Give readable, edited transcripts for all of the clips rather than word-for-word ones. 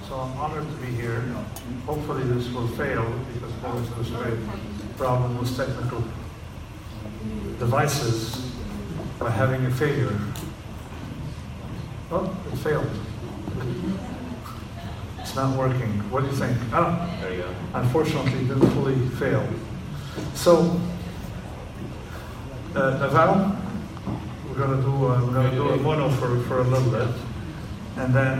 So I'm honored to be here. Hopefully this will fail because there was this great problem with technical devices by having a failure. Oh, it failed. It's not working. What do you think? Oh, there you go. Unfortunately, it didn't fully fail. So, Naval, we're gonna do a mono for a little bit, and then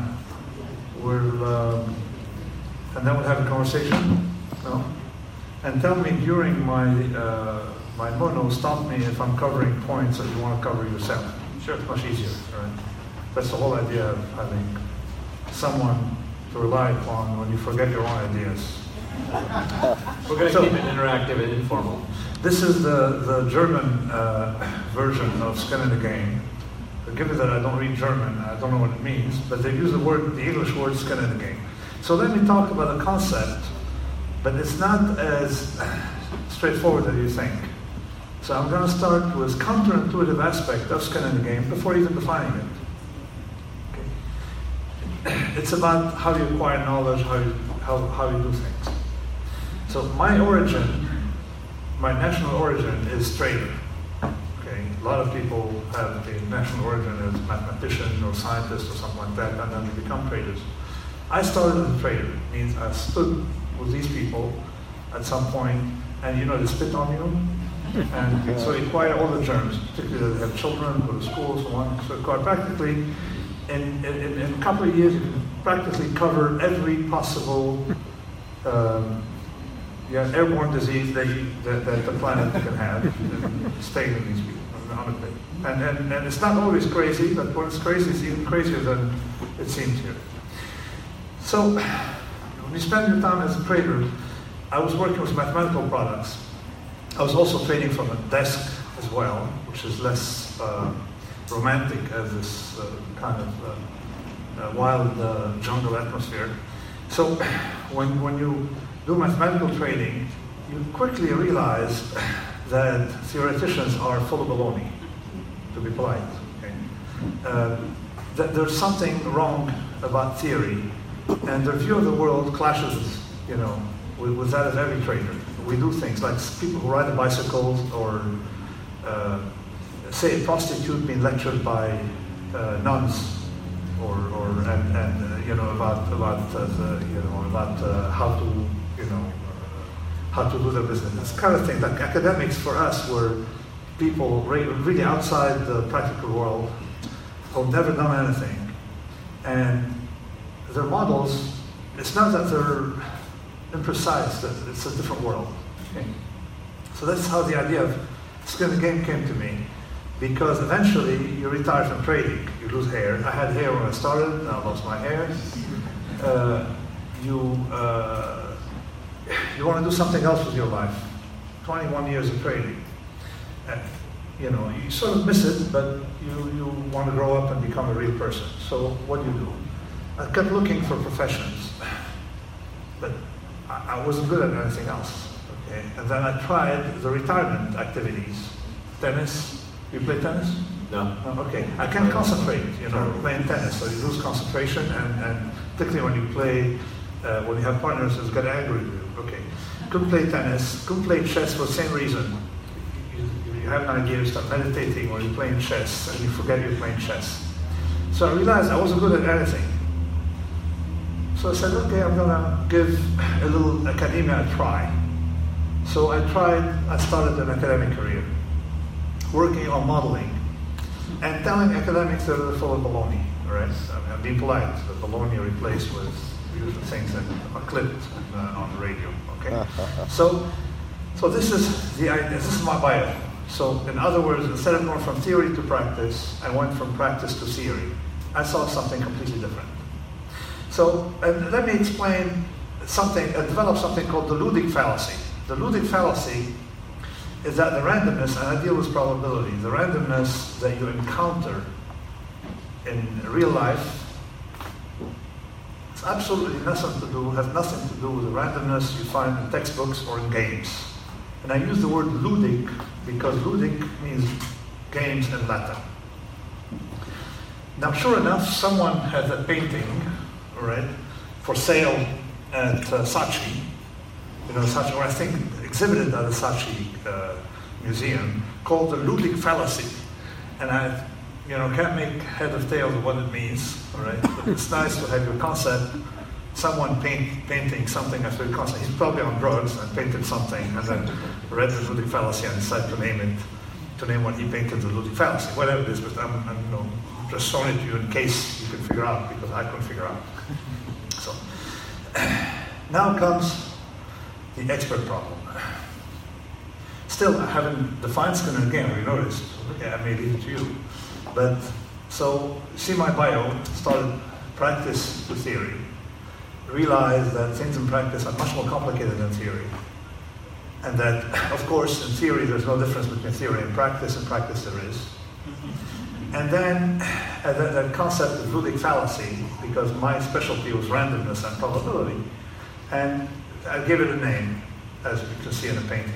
we'll have a conversation. No? And tell me during my my mono, stop me if I'm covering points that you want to cover yourself. Sure, it's much easier, right? That's the whole idea of having someone to rely upon when you forget your own ideas. We're going to keep it interactive and informal. This is the German version of Skin in the Game. Forgive me that I don't read German, I don't know what it means, but they use the English word skin in the game. So let me talk about the concept, but it's not as straightforward as you think. So I'm going to start with counterintuitive aspect of skin in the game before even defining it. Okay. It's about how you acquire knowledge, how you do things. So my origin, my national origin is trader. Okay, a lot of people have a national origin as mathematician or scientist or something like that, and then they become traders. I started as a trader, means I stood with these people at some point, and they spit on you, and so you acquire all the germs, particularly they have children, go to school, so on. So acquire practically, in a couple of years, you can practically cover every possible airborne disease that the planet can have, staying with these people, honestly. And it's not always crazy, but when it's crazy, it's even crazier than it seems here. So, when you spend your time as a trader, I was working with mathematical products. I was also trading from a desk as well, which is less romantic as this kind of wild jungle atmosphere. So, when you do mathematical trading, you quickly realize that theoreticians are full of baloney, to be polite. Okay? That there's something wrong about theory, and their view of the world clashes, with that of every trader. We do things like people who ride a bicycle, or say a prostitute being lectured by nuns, about how to do their business. This kind of thing. Like academics for us were people really outside the practical world who've never done anything, and their models. It's not that they're imprecise; that it's a different world. Okay? So that's how the idea of skin in the game came to me. Because eventually you retire from trading, you lose hair. I had hair when I started, now I lost my hair. You want to do something else with your life. 21 years of trading. You sort of miss it, but you want to grow up and become a real person. So what do? I kept looking for professions, but I wasn't good at anything else. Okay? And then I tried the retirement activities. Tennis. You play tennis? No. Oh, okay. I can't concentrate, playing tennis, so you lose concentration, and particularly when you play, when you have partners who get angry with you. Okay. Couldn't play tennis, couldn't play chess for the same reason. You have an idea, you start meditating when you're playing chess, and you forget you're playing chess. So I realized I wasn't good at anything. So I said, okay, I'm gonna give a little academia a try. So I started an academic career, working on modeling, and telling academics that they're full of baloney, right? I'm being polite, the baloney replaced with usual things that are clipped on the radio, okay? So this is the idea, this is my bio. So in other words, instead of going from theory to practice, I went from practice to theory. I saw something completely different. So let me explain develop something called the Ludig fallacy. The Ludig fallacy is that the randomness, and I deal with probability, the randomness that you encounter in real life, it's absolutely has nothing to do with the randomness you find in textbooks or in games. And I use the word ludic because ludic means games in Latin. Now, sure enough, someone has a painting, right, for sale at Saatchi, Saatchi, or I think exhibited at the Saatchi museum, called the Ludwig fallacy. And I can't make head or tail of what it means, all right? But it's nice to have your concept, someone painting something after a concept. He's probably on drugs and painted something, and then read the Ludwig fallacy and decided to name what he painted the Ludwig fallacy, whatever it is, but I'm just showing it to you in case you can figure out, because I couldn't figure out. So, now comes the expert problem. Still, I haven't defined Skinner again, we noticed. Okay, I may leave it to you. But, so, see my bio, started practice to theory. Realized that things in practice are much more complicated than theory. And that, of course, in theory there's no difference between theory and practice there is. And then that concept of Ludwig fallacy, because my specialty was randomness and probability, and I gave it a name, as you can see in the painting.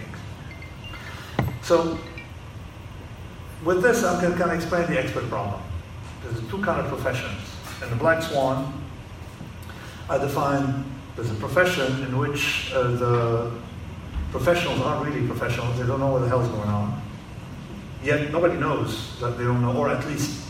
So, with this, I'm going to explain the expert problem. There's two kind of professions. In the Black Swan, I define there's a profession in which the professionals aren't really professionals. They don't know what the hell's going on. Yet nobody knows that they don't know, or at least,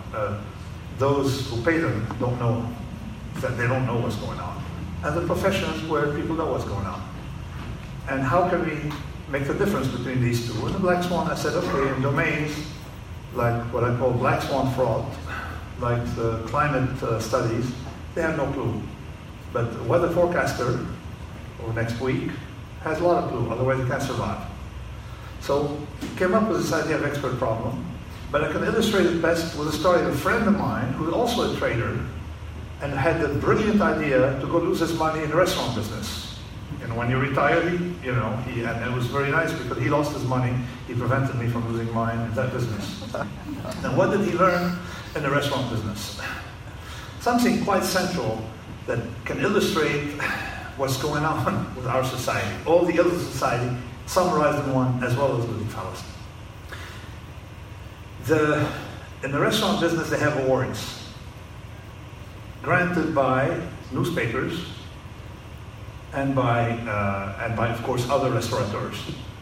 those who pay them don't know that they don't know what's going on. And the professions where people know what's going on. And how can we make the difference between these two? In the Black Swan, I said, okay, in domains like what I call Black Swan fraud, like the climate studies, they have no clue. But the weather forecaster, or next week, has a lot of clue, otherwise they can't survive. So, came up with this idea of expert problem, but I can illustrate it best with a story of a friend of mine who was also a trader and had the brilliant idea to go lose his money in the restaurant business. When he retired, and it was very nice because he lost his money. He prevented me from losing mine in that business. Now, what did he learn in the restaurant business? Something quite central that can illustrate what's going on with our society. All the other society summarized in one, as well as Ludwig fallacy. In the restaurant business, they have awards granted by newspapers and by, of course, other restaurateurs.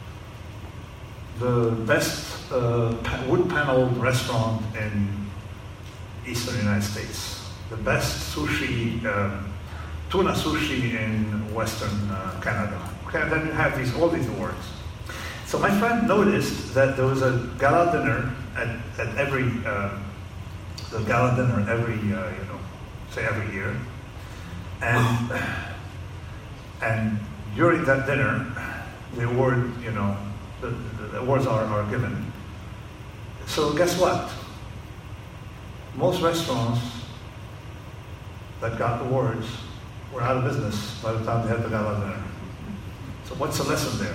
The best wood-paneled restaurant in eastern United States. The best sushi, tuna sushi in western Canada. Okay, and then you have all these awards. So my friend noticed that there was a gala dinner at every every year, and during that dinner, the award, the awards are given. So guess what? Most restaurants that got awards were out of business by the time they had the gala dinner. So what's the lesson there?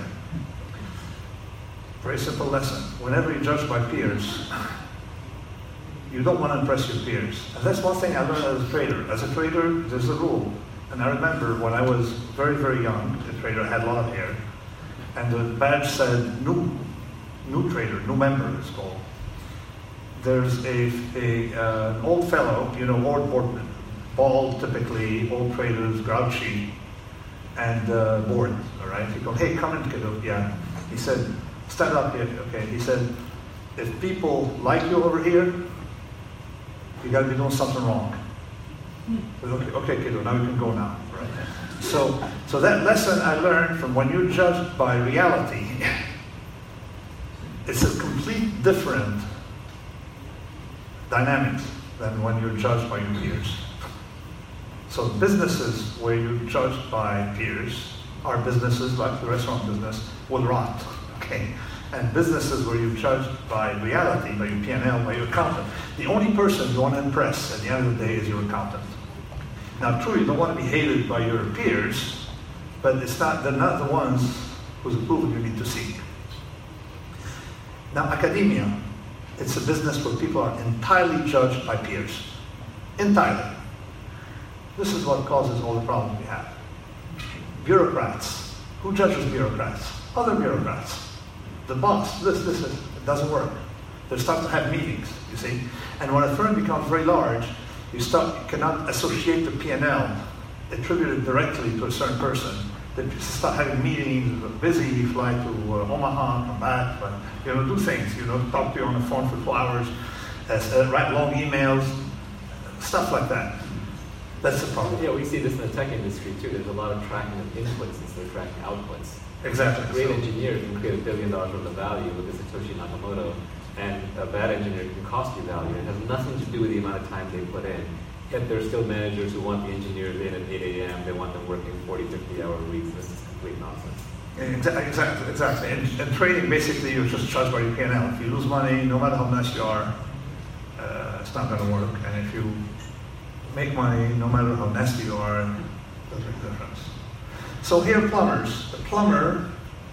Very simple lesson. Whenever you judge by peers, you don't want to impress your peers. And that's one thing I learned as a trader. As a trader, there's a rule. And I remember when I was very, very young, a trader, I had a lot of hair, and the badge said new trader, new member it's called. There's an old fellow, bald typically, old traders, grouchy, and bored, all right? He goes, hey, come in, kiddo. Yeah. He said, stand up here, okay? He said, if people like you over here, you got to be doing something wrong. Okay, kiddo, now you can go now, right? So that lesson I learned from when you're judged by reality, it's a complete different dynamic than when you're judged by your peers. So businesses where you're judged by peers are businesses like the restaurant business will rot, okay? And businesses where you're judged by reality, by your P&L, by your accountant. The only person you want to impress at the end of the day is your accountant. Now, true, you don't want to be hated by your peers, but they're not the ones whose approval you need to seek. Now, academia, it's a business where people are entirely judged by peers. Entirely. This is what causes all the problems we have. Bureaucrats. Who judges bureaucrats? Other bureaucrats. The boss. It doesn't work. They start to have meetings, you see. And when a firm becomes very large, you cannot associate the P&L attributed directly to a certain person, that you start having meetings, busy, fly to Omaha, come back, but, do things, talk to you on the phone for 2 hours, write long emails, stuff like that. That's the problem. Yeah, we see this in the tech industry too. There's a lot of tracking of inputs instead of tracking outputs. Exactly. A great engineer can create $1 billion worth of value with Satoshi Nakamoto, and a bad engineer can cost you value. It has nothing to do with the amount of time they put in. Yet there are still managers who want the engineers in at 8 a.m. They want them working 40, 50-hour weeks. This is complete nonsense. Exactly. And trading, basically, you're just charged by your P&L. If you lose money, no matter how nice you are, it's not going to work. And if you make money, no matter how nasty you are, it doesn't make a difference. So here, plumbers. The plumber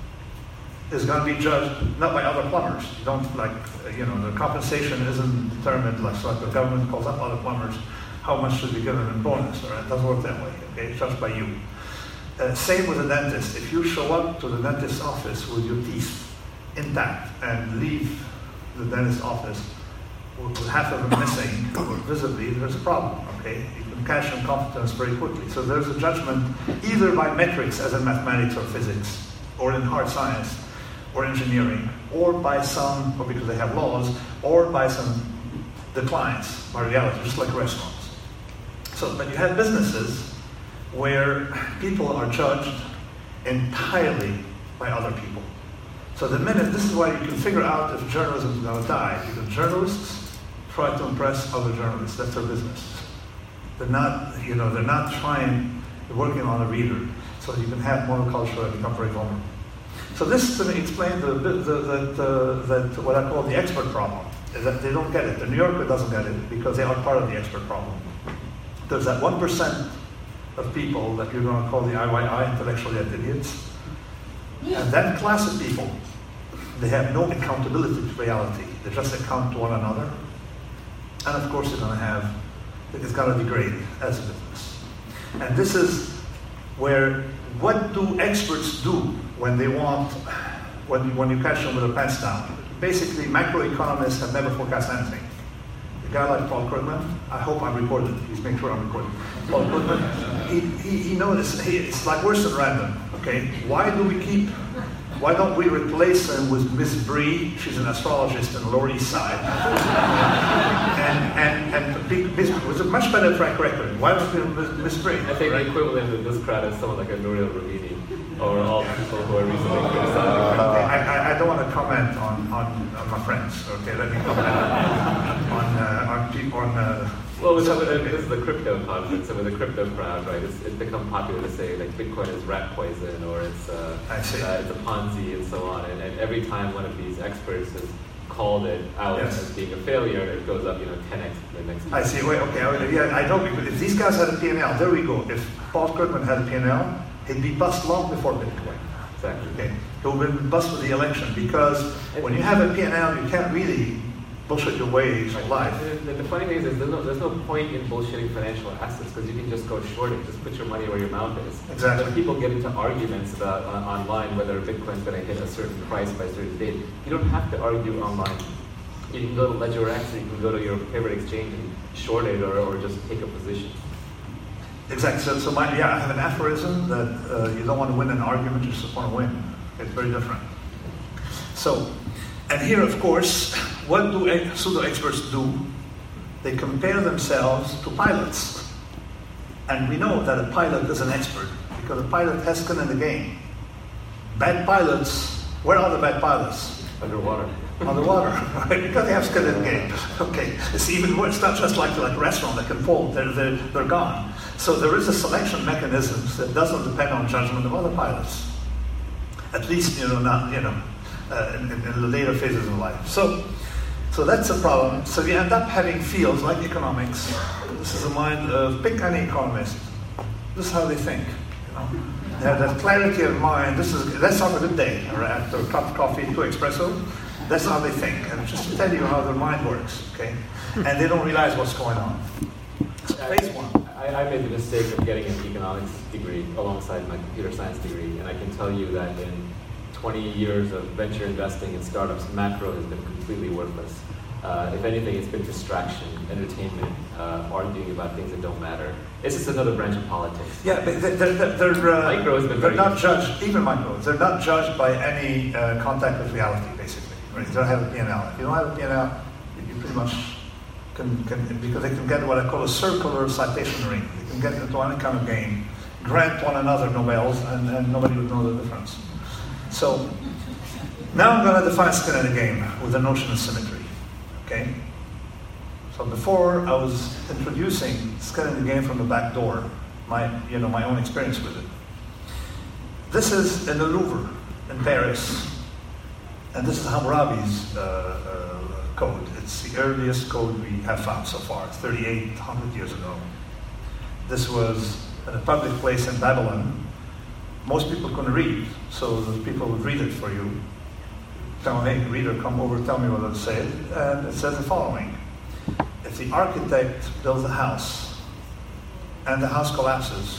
is going to be judged not by other plumbers. You don't the compensation isn't determined like the government calls up other plumbers. How much should be given in bonus? All right, it doesn't work that way. Okay, it's judged by you. Same with a dentist. If you show up to the dentist's office with your teeth intact and leave the dentist's office with half of them missing or visibly, there's a problem. Okay, you can cash incompetence very quickly. So there's a judgment either by metrics, as in mathematics or physics, or in hard science, or engineering, or because they have laws, or by the clients, by reality, just like restaurants. So, but you have businesses where people are judged entirely by other people. So this is why you can figure out if journalism is going to die, because journalists try to impress other journalists. That's their business. They're not, they're working on a reader. So you can have monoculture and become very vulnerable. So this to me explains that what I call the expert problem, is that they don't get it. The New Yorker doesn't get it because they are part of the expert problem. There's that 1% of people that you're going to call the IYI, intellectually idiots. And that class of people, they have no accountability to reality. They just account to one another. And of course, it's going to degrade as a business. And this is where, what do experts do when you catch them with a pants down? Basically, macroeconomists have never forecast anything. A guy like Paul Krugman, I hope I'm recorded. Please make sure I'm recorded. Paul Krugman, he noticed, it's like worse than random, okay? Why don't we replace him with Miss Bree? She's an astrologist in the Lower East Side. and with a much better track record. Why don't we Miss Bree? I think the equivalent of this crowd is someone like a Nouriel Roubini, or all people who are recently criticizing. I don't want to comment on my friends. Okay, let me comment on people Well, this is the crypto conference, and with the crypto crowd, right? It's become popular to say like Bitcoin is rat poison, or it's a Ponzi, and so on. And every time one of these experts has called it out as being a failure, it goes up, 10x the next time. I see. Wait, okay. Yeah, I don't. If these guys had a P&L, there we go. If Paul Krugman had a P&L, he'd be bust long before Bitcoin. Exactly. Okay. He would have been bust with the election, because when you have a P&L, you can't really bullshit your way through life. The funny thing is there's no point in bullshitting financial assets, because you can just go short it, just put your money where your mouth is. Exactly. When people get into arguments about online whether Bitcoin's going to hit a certain price by a certain date, you don't have to argue online. You can go to LedgerX, or you can go to your favorite exchange and short it, or just take a position. Exactly. So I have an aphorism that you don't want to win an argument, you just want to win. It's very different. So, and here, of course, what do pseudo-experts do? They compare themselves to pilots. And we know that a pilot is an expert, because a pilot has skin in the game. Bad pilots, where are the bad pilots? Underwater. Underwater, right? Because they have skin in the game. Okay, it's even more, it's not just like a restaurant that can fold, they're gone. So there is a selection mechanism that doesn't depend on judgment of other pilots. At least, in the later phases of life. So that's a problem. So you end up having fields like economics. This is the mind of, pick any economist. This is how they think. They have that clarity of mind. That's on a good day, or after a cup of coffee, 2 espresso. That's how they think. And just to tell you how their mind works, okay? And they don't realize what's going on. So phase one. I made the mistake of getting an economics degree alongside my computer science degree, and I can tell you that in 20 years of venture investing in startups, macro has been completely worthless. If anything, it's been distraction, entertainment, arguing about things that don't matter. It's just another branch of politics. Yeah, but micro has been they're not judged, even micros, they're not judged by any contact with reality, basically. Right? They don't have a P&L. If you don't have a P&L, you pretty much can, because they can get what I call a circular citation ring. They can get into any kind of game, grant one another Nobels, and nobody would know the difference. So, now I'm going to define skin in the game with the notion of symmetry. Okay? So before I was introducing skin in the game from the back door, my own experience with it. This is in the Louvre in Paris, and this is Hammurabi's code. It's the earliest code we have found so far, 3,800 years ago. This was in a public place in Babylon. Most people couldn't read, so the people would read it for you. Tell me, hey, reader, come over, tell me what it says. And it says the following. If the architect builds a house and the house collapses,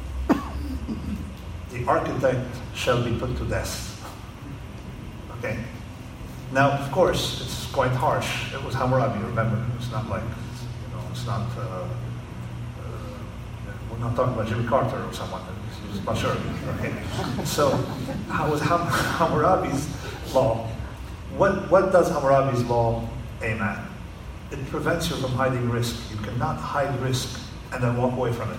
the architect shall be put to death. Okay? Now, of course, it's quite harsh. It was Hammurabi, remember. It's not like, it's not, we're not talking about Jimmy Carter or someone. It's much earlier. Okay? So, how was Hammurabi's law? What does Hammurabi's law aim at? It prevents you from hiding risk. You cannot hide risk and then walk away from it.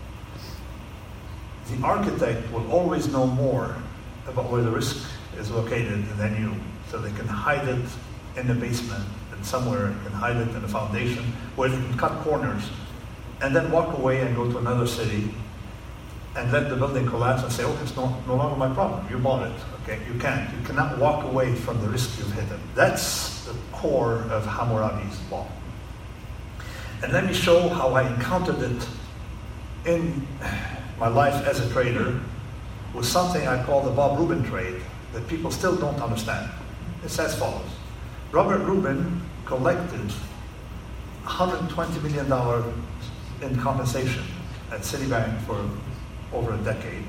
The architect will always know more about where the risk is located than you. So they can hide it in the basement and somewhere, they can hide it in the foundation, where they can cut corners and then walk away and go to another city and let the building collapse and say, oh, it's no longer my problem. You bought it. Okay, you can't. You cannot walk away from the risk you've hidden. That's the core of Hammurabi's law. And let me show how I encountered it in my life as a trader with something I call the Bob Rubin trade that people still don't understand. It's as follows. Robert Rubin collected $120 million in compensation at Citibank for over a decade.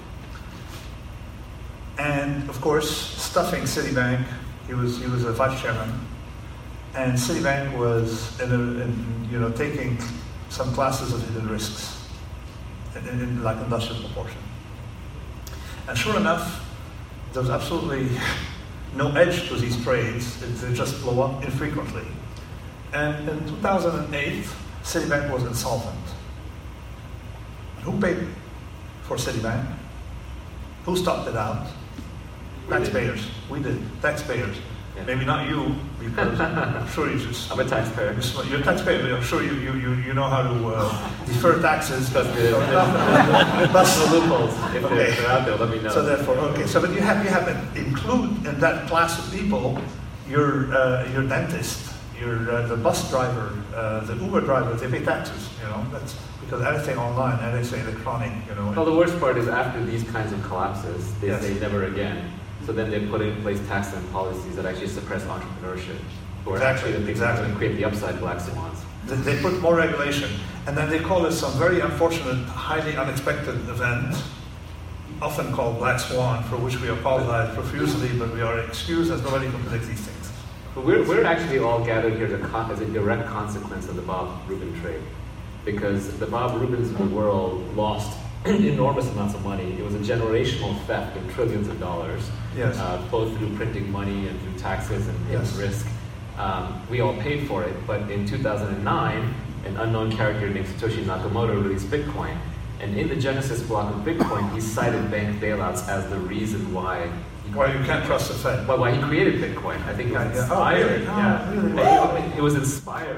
And of course, stuffing Citibank, he was a vice chairman, and Citibank was taking some classes of hidden risks in like industrial proportion. And sure enough, there was absolutely no edge to these trades. They just blow up infrequently. And in 2008, Citibank was insolvent. Who paid for Citibank? Who stopped it out? Taxpayers. We did. Taxpayers. Yeah. Maybe not you, because I'm sure you just... I'm a taxpayer. You're a taxpayer. I'm sure you know how to defer taxes. Bust the loopholes. If they're out there, let me know. So therefore, okay. So, but you have to include in that class of people your dentist, the bus driver, the Uber driver. They pay taxes. That's because anything online, anything electronic. Well, the worst part is after these kinds of collapses, they say never again. So then they put in place tax and policies that actually suppress entrepreneurship, or actually the things that are going to create the upside black swans. They put more regulation, and then they call it some very unfortunate, highly unexpected event, often called black swan, for which we apologize profusely, but we are excused as nobody can predict these things. But we're actually all gathered here as a direct consequence of the Bob Rubin trade, because the Bob Rubins of the world lost enormous amounts of money. It was a generational theft of trillions of dollars, both through printing money and through taxes and risk. We all paid for it, but in 2009, an unknown character named Satoshi Nakamoto released Bitcoin. And in the Genesis block of Bitcoin, he cited bank bailouts as the reason why you can't trust the Fed. Why he created Bitcoin. I think it was inspired. Really? It was inspired.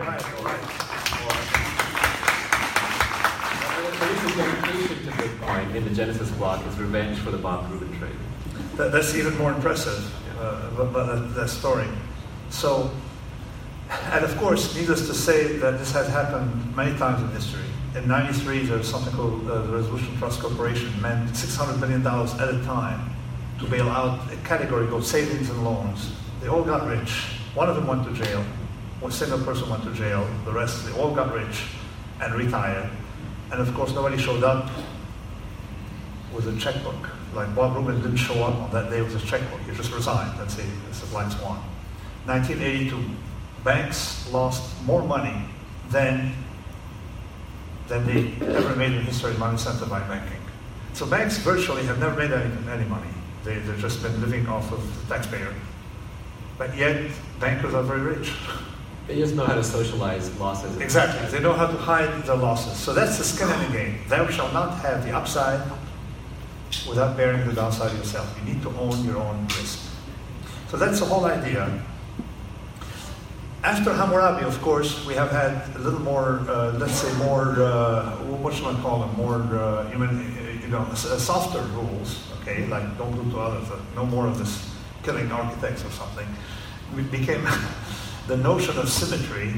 Dedication to Bitcoin in the Genesis block is revenge for the Bob Rubin trade. That's even more impressive, that story. So, and of course, needless to say that this has happened many times in history. In '93, there was something called the Resolution Trust Corporation, meant $600 billion at a time to bail out a category called savings and loans. They all got rich. One of them went to jail. One single person went to jail. The rest, they all got rich and retired. And of course, nobody showed up with a checkbook. Like Bob Rubin didn't show up on that day with his checkbook. He just resigned. That's a black swan. 1982, banks lost more money than they ever made in history in money center by banking. So banks virtually have never made any money. They've just been living off of the taxpayer. But yet, bankers are very rich. They just know how to socialize losses. Exactly. They know how to hide their losses. So that's the skin in the game. Thou shalt not have the upside without bearing the downside yourself. You need to own your own risk. So that's the whole idea. After Hammurabi, of course, we have had a little more, let's say more, what should I call them, more softer rules, okay, like don't do to others, no more of this killing architects or something. It became the notion of symmetry,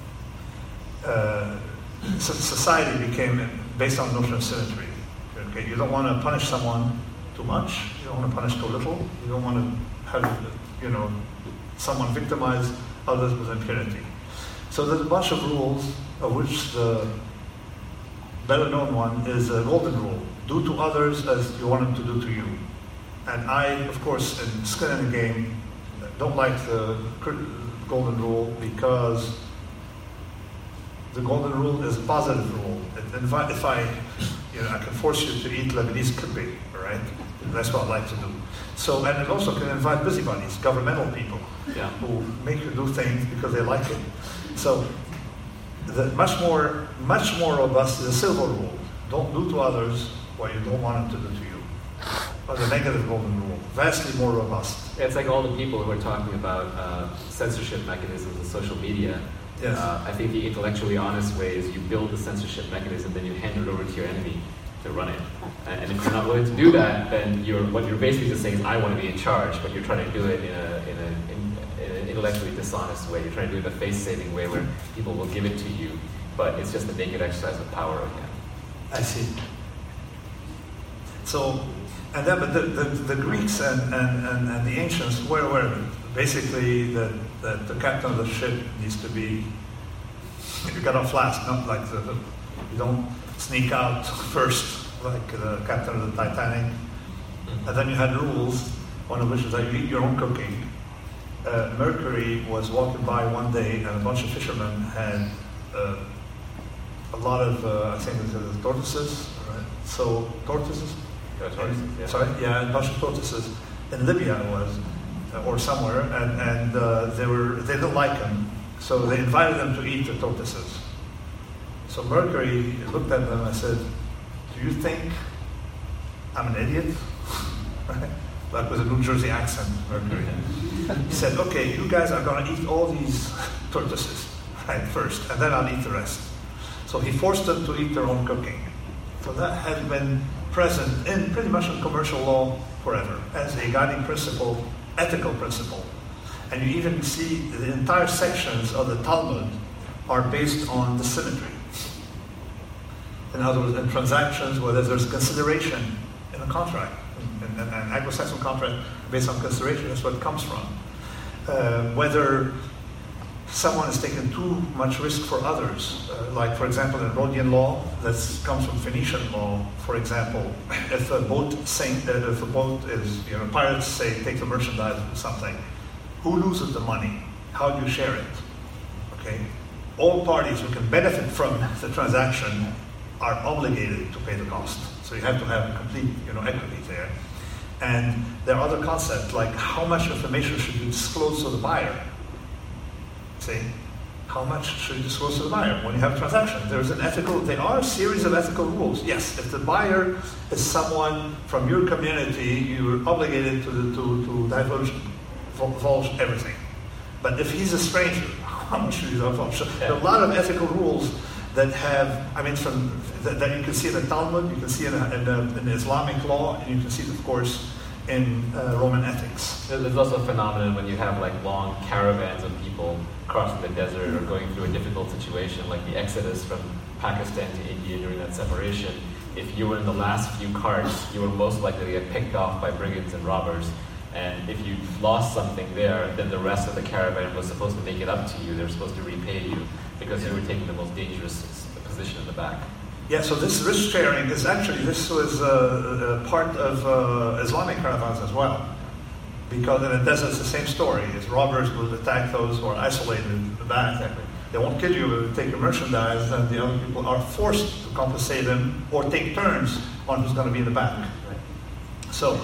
society became based on the notion of symmetry. Okay, you don't want to punish someone too much, you don't want to punish too little, you don't want to have, someone victimize others with impunity. So there's a bunch of rules, of which the better known one is a golden rule. Do to others as you want them to do to you. And I, of course, in skin in the game, don't like the golden rule because the golden rule is a positive rule. If I can force you to eat Lebanese kibbeh, all right? That's what I like to do. So, and it also can invite busybodies, governmental people, who make you do things because they like it. So, much more robust is a silver rule. Don't do to others what you don't want them to do to you. Or the negative golden rule, vastly more robust. It's like all the people who are talking about censorship mechanisms in social media. Yes. I think the intellectually honest way is you build the censorship mechanism, then you hand it over to your enemy to run it. And if you're not willing to do that, then what you're basically just saying is, I want to be in charge, but you're trying to do it in an intellectually dishonest way. You're trying to do it in a face-saving way where people will give it to you, but it's just a naked exercise of power again. I see. So, and then, but the Greeks and the ancients were aware of it. Basically, that the captain of the ship needs to be, you got off last, not like you don't sneak out first, like the captain of the Titanic. And then you had rules, one of which is that you eat your own cooking. Mercury was walking by one day, and a bunch of fishermen had a lot of, I think it was tortoises, right? So, tortoises? Yeah. Sorry, a bunch of tortoises in Libya it was, or somewhere, and they didn't like them, so they invited them to eat the tortoises. So Mercury looked at them and said, "Do you think I'm an idiot?" Right? Like with a New Jersey accent, Mercury. He said, "Okay, you guys are going to eat all these tortoises, right, first, and then I'll eat the rest." So he forced them to eat their own cooking. So that has been present in pretty much in commercial law forever as a guiding principle, ethical principle. And you even see the entire sections of the Talmud are based on the symmetry. In other words, in transactions where there's consideration in a contract, an Anglo-Saxon contract based on consideration, that's what it comes from. Whether someone is taking too much risk for others, like for example in Rhodian law, that comes from Phoenician law. For example, if a boat is, pirates say take the merchandise or something, who loses the money? How do you share it? Okay, all parties who can benefit from the transaction are obligated to pay the cost. So you have to have complete, equity there. And there are other concepts like how much information should you disclose to the buyer? See, how much should you disclose to the buyer when you have a transaction? There are a series of ethical rules. Yes, if the buyer is someone from your community, you're obligated to divulge everything. But if he's a stranger, how much should you divulge? There are a lot of ethical rules that have, that you can see in the Talmud, you can see in Islamic law, and you can see it, of course, in Roman ethics. There's also a phenomenon when you have like long caravans of people crossing the desert or going through a difficult situation, like the exodus from Pakistan to India during that separation. If you were in the last few carts, you were most likely to get picked off by brigands and robbers. And if you lost something there, then the rest of the caravan was supposed to make it up to you. They were supposed to repay you because you were taking the most dangerous position in the back. Yeah, so this risk sharing is actually, this was part of Islamic caravans as well. Because in the desert, it's the same story. Is robbers will attack those who are isolated in the back. Exactly. They won't kill you, but they take your merchandise, and the other people are forced to compensate them or take turns on who's going to be in the back. Right. So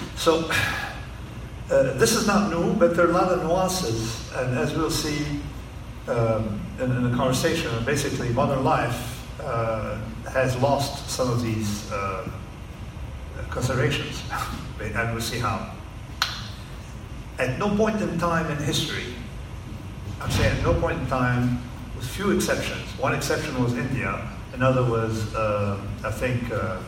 this is not new, but there are a lot of nuances, and as we'll see in the conversation, basically modern life has lost some of these considerations, and we'll see how. At no point in time in history, I'm saying at no point in time, with few exceptions. One exception was India. Another was, I think,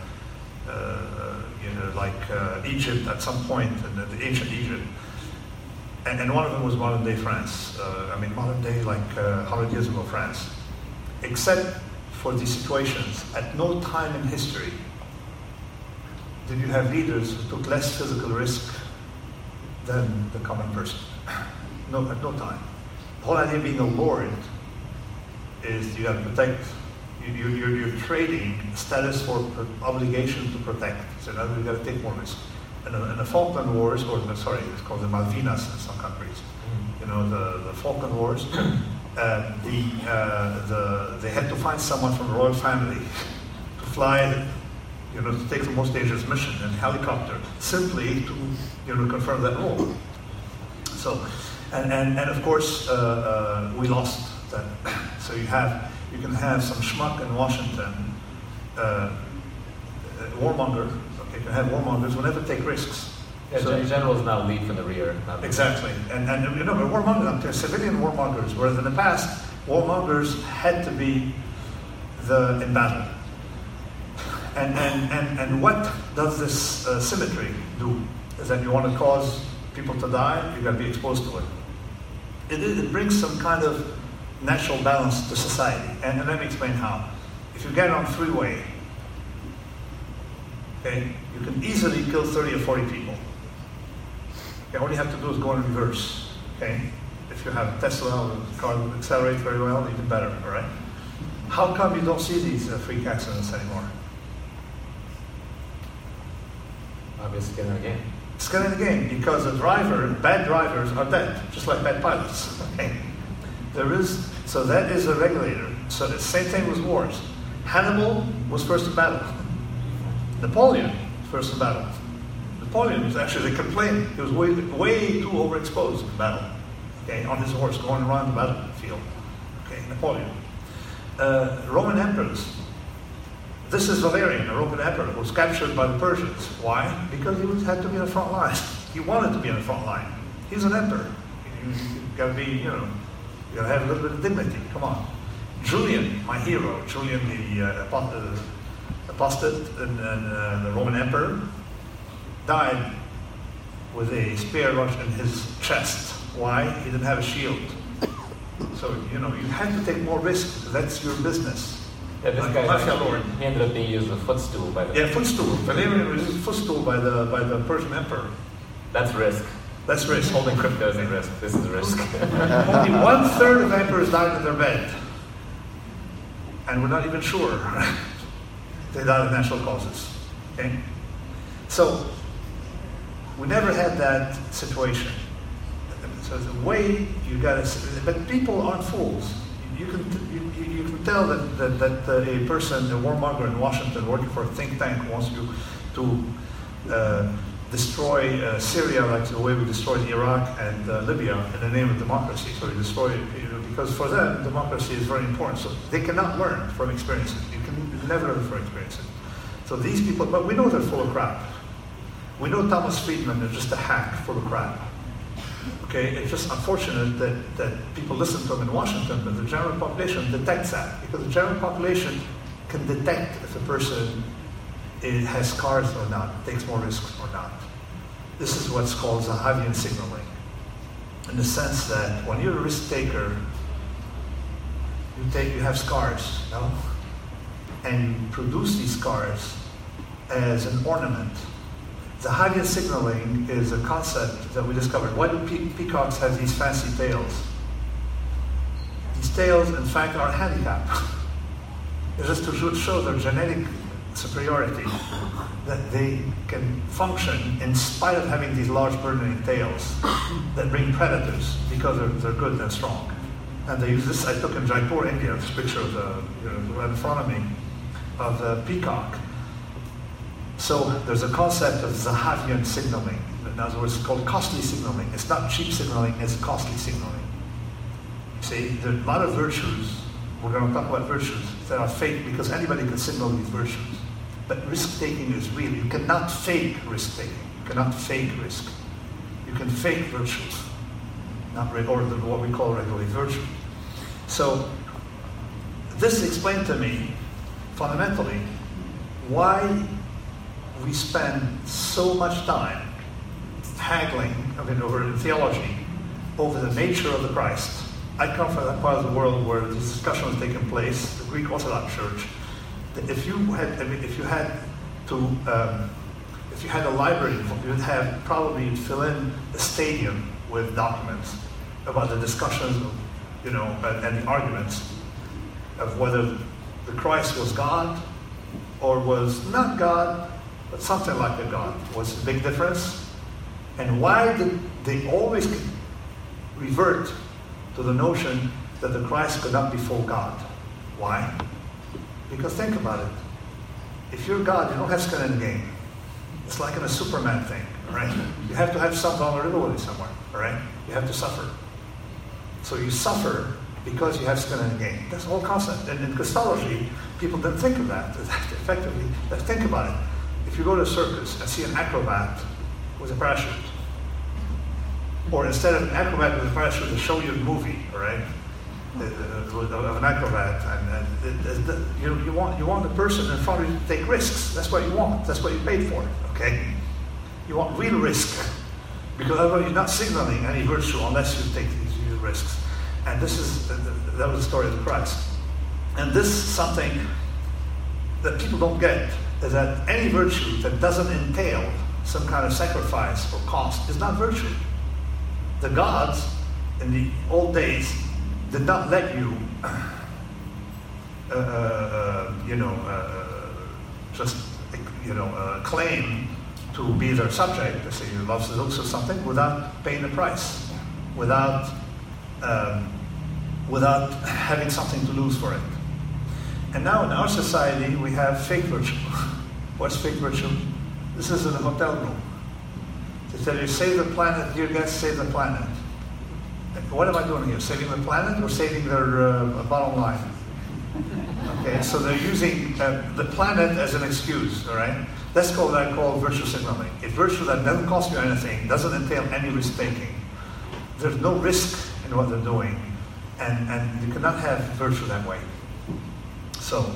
Egypt at some point, in the ancient Egypt. And one of them was modern day France. Modern day, 100 years ago France. Except for these situations, at no time in history did you have leaders who took less physical risk than the common person. No, at no time. The whole idea of being a lord is you got to protect. You're trading status for obligation to protect. So now you got to take more risk. In the Falkland Wars, it's called the Malvinas in some countries. The Falkland Wars. They had to find someone from the royal family to fly, to take the most dangerous mission in a helicopter, simply to, confirm that role. So, and of course, we lost that. So you can have some schmuck in Washington, warmonger. Okay, you can have warmongers who never take risks. Yeah, so generals now lead from the rear. Exactly, and warmongers, civilian warmongers, whereas in the past, warmongers had to be in battle. And what does this symmetry do? Is that you want to cause people to die, you've got to be exposed to it. It brings some kind of natural balance to society. And let me explain how. If you get on a freeway, okay, you can easily kill 30 or 40 people. Okay, all you have to do is go in reverse. Okay? If you have a Tesla, the car will accelerate very well, even better, all right? How come you don't see these freak accidents anymore? Obviously, skin in the game. Skin in the game, because bad drivers are dead, just like bad pilots. Okay? So that is a regulator. So the same thing with wars. Hannibal was first in battle. Napoleon was first in battle. Napoleon was actually, they complained, he was way too overexposed in battle. Okay, on his horse, going around the battlefield. Okay, Napoleon. Roman emperors. This is Valerian, a Roman emperor, who was captured by the Persians. Why? Because he had to be in the front line. He wanted to be in the front line. He's an emperor. You've got to be, you got to have a little bit of dignity. Come on. Julian, my hero, Julian the apostate and the Roman emperor, died with a spear lodged in his chest. Why? He didn't have a shield. So, you have to take more risk. That's your business. Yeah, this guy he ended up being used as a footstool by the... Yeah, footstool. Valerian was used as a footstool by the Persian emperor. That's risk. That's risk. Holding crypto is a risk. This is risk. Only 1/3 of emperors died in their bed. And we're not even sure. They died of natural causes. Okay? So, we never had that situation. So the way you got to... But people aren't fools. You can tell that a person, a warmonger in Washington working for a think tank wants you to destroy Syria like the way we destroyed Iraq and Libya in the name of democracy. So we destroy it, because for them, democracy is very important. So they cannot learn from experiences. You can never learn from experiences. So these people, but we know they're full of crap. We know Thomas Friedman is just a hack full of crap. Okay, it's just unfortunate that people listen to him in Washington, but the general population detects that, because the general population can detect if a person has scars or not, takes more risks or not. This is what's called Zahavian signaling, in the sense that when you're a risk taker, you have scars, and you produce these scars as an ornament. Zahavian signaling is a concept that we discovered. Why do peacocks have these fancy tails? These tails, in fact, are a handicap. It's just to show their genetic superiority, that they can function in spite of having these large burning tails that bring predators because they're good and strong. And they use this. I took in Jaipur, India, this picture of right in front of me, of the peacock. So there's a concept of Zahavian signaling. In other words, it's called costly signaling. It's not cheap signaling, it's costly signaling. See, there are a lot of virtues. We're going to talk about virtues that are fake because anybody can signal these virtues. But risk-taking is real. You cannot fake risk-taking. You cannot fake risk. You can fake virtue, or what we call regularly virtue. So this explained to me, fundamentally, why we spend so much time haggling, over in theology, over the nature of the Christ. I come from that part of the world where this discussion was taking place, the Greek Orthodox Church. That if you had a library, you'd have probably fill in a stadium with documents about the discussions, and the arguments of whether the Christ was God or was not God, but something like a God. What's the big difference? And why did they always revert to the notion that the Christ could not be full God? Why? Because think about it. If you're God, you don't have skin in the game. It's like in a Superman thing, all right? You have to have some vulnerability somewhere, all right? You have to suffer. So you suffer because you have skin in the game. That's the whole concept. And in Christology, people didn't think of that effectively. Let's think about it. If you go to a circus and see an acrobat with a parachute, or instead of an acrobat with a parachute, they show you a movie, all right, of an acrobat, and you want the person in front of you to take risks. That's what you want. That's what you paid for. Okay, you want real risk, because otherwise you're not signaling any virtue unless you take these risks. And that was the story of the Christ. And this is something that people don't get, is that any virtue that doesn't entail some kind of sacrifice or cost is not virtue. The gods in the old days did not let you, claim to be their subject. They say you love Zeuxis or something without paying the price, without having something to lose for it. And now in our society we have fake virtue. What's fake virtue? This is in a hotel room. They tell you, save the planet, dear guests, save the planet. What am I doing here? Saving the planet or saving their bottom line? Okay, so they're using the planet as an excuse, all right? That's what I call virtue signaling. It's virtue that doesn't cost you anything, doesn't entail any risk-taking. There's no risk in what they're doing, and you cannot have virtue that way. So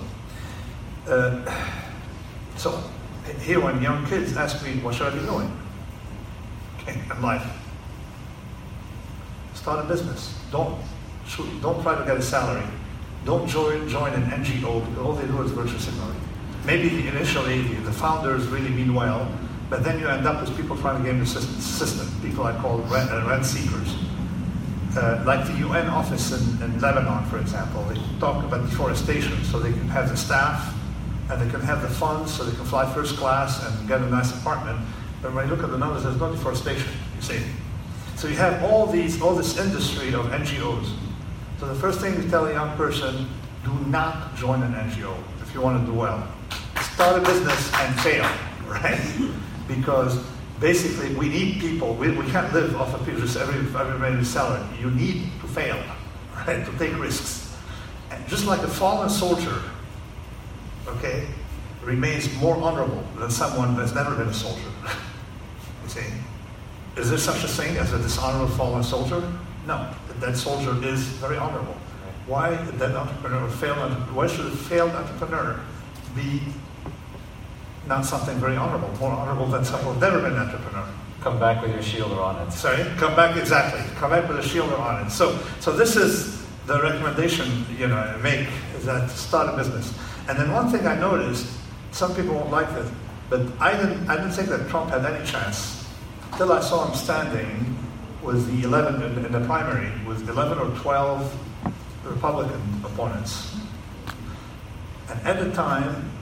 here when young kids ask me, what should I be doing in life? Start a business. Don't try to get a salary. Don't join an NGO, because all they do is virtue signaling. Maybe initially the founders really mean well, but then you end up with people trying to game the system. People I call rent seekers. Like the UN office in Lebanon, for example. They talk about deforestation so they can have the staff and they can have the funds so they can fly first class and get a nice apartment. But when you look at the numbers, there's no deforestation, you see. So you have all this industry of NGOs. So the first thing you tell a young person, do not join an NGO if you want to do well. Start a business and fail, right? Because basically we need people. We can't live off of people, just everybody sell it. You need to fail, right? To take risks. And just like a fallen soldier, okay, remains more honorable than someone that's never been a soldier. You see? Is there such a thing as a dishonorable fallen soldier? No. That soldier is very honorable. Why did that entrepreneur fail? Why should a failed entrepreneur be not something very honorable, more honorable than someone who's never been an entrepreneur? Come back with your shield on it. Sorry? Come back, exactly. Come back with a shield on it. So this is the recommendation I make, is that start a business. And then one thing I noticed, some people won't like this, but I didn't think that Trump had any chance till I saw him standing with the 11 in the primary, with 11 or 12 Republican opponents. And at the time,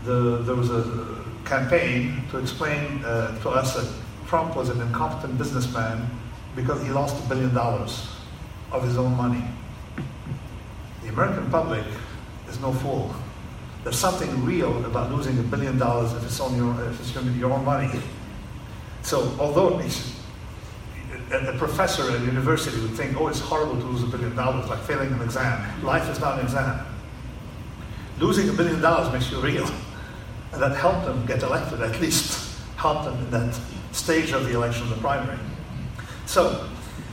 there was a campaign to explain to us that Trump was an incompetent businessman because he lost $1 billion of his own money. The American public is no fool. There's something real about losing $1 billion if it's your own money. So although a professor at a university would think, oh, it's horrible to lose $1 billion, like failing an exam. Life is not an exam. Losing $1 billion makes you real. And that helped him get elected, at least helped him in that stage of the election, the primary. So,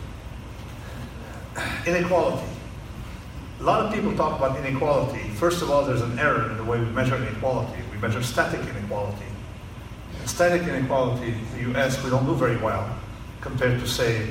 inequality. A lot of people talk about inequality. First of all, there's an error in the way we measure inequality. We measure static inequality. And static inequality in the US, we don't do very well compared to, say,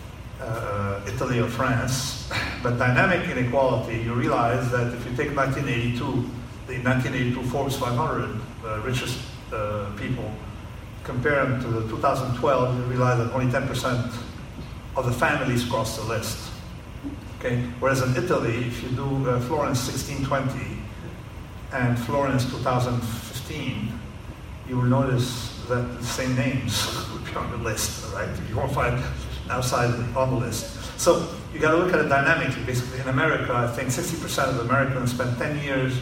Italy or France. But dynamic inequality, you realize that if you take 1982, the 1982 Forbes 500 richest people, compare them to the 2012, you realize that only 10% of the families cross the list. Okay? Whereas in Italy, if you do Florence 1620 and Florence 2015, you will notice that the same names would be on the list, right? You won't find outside on the list. So you got to look at it dynamically. Basically, in America, I think 60% of Americans spend 1 year and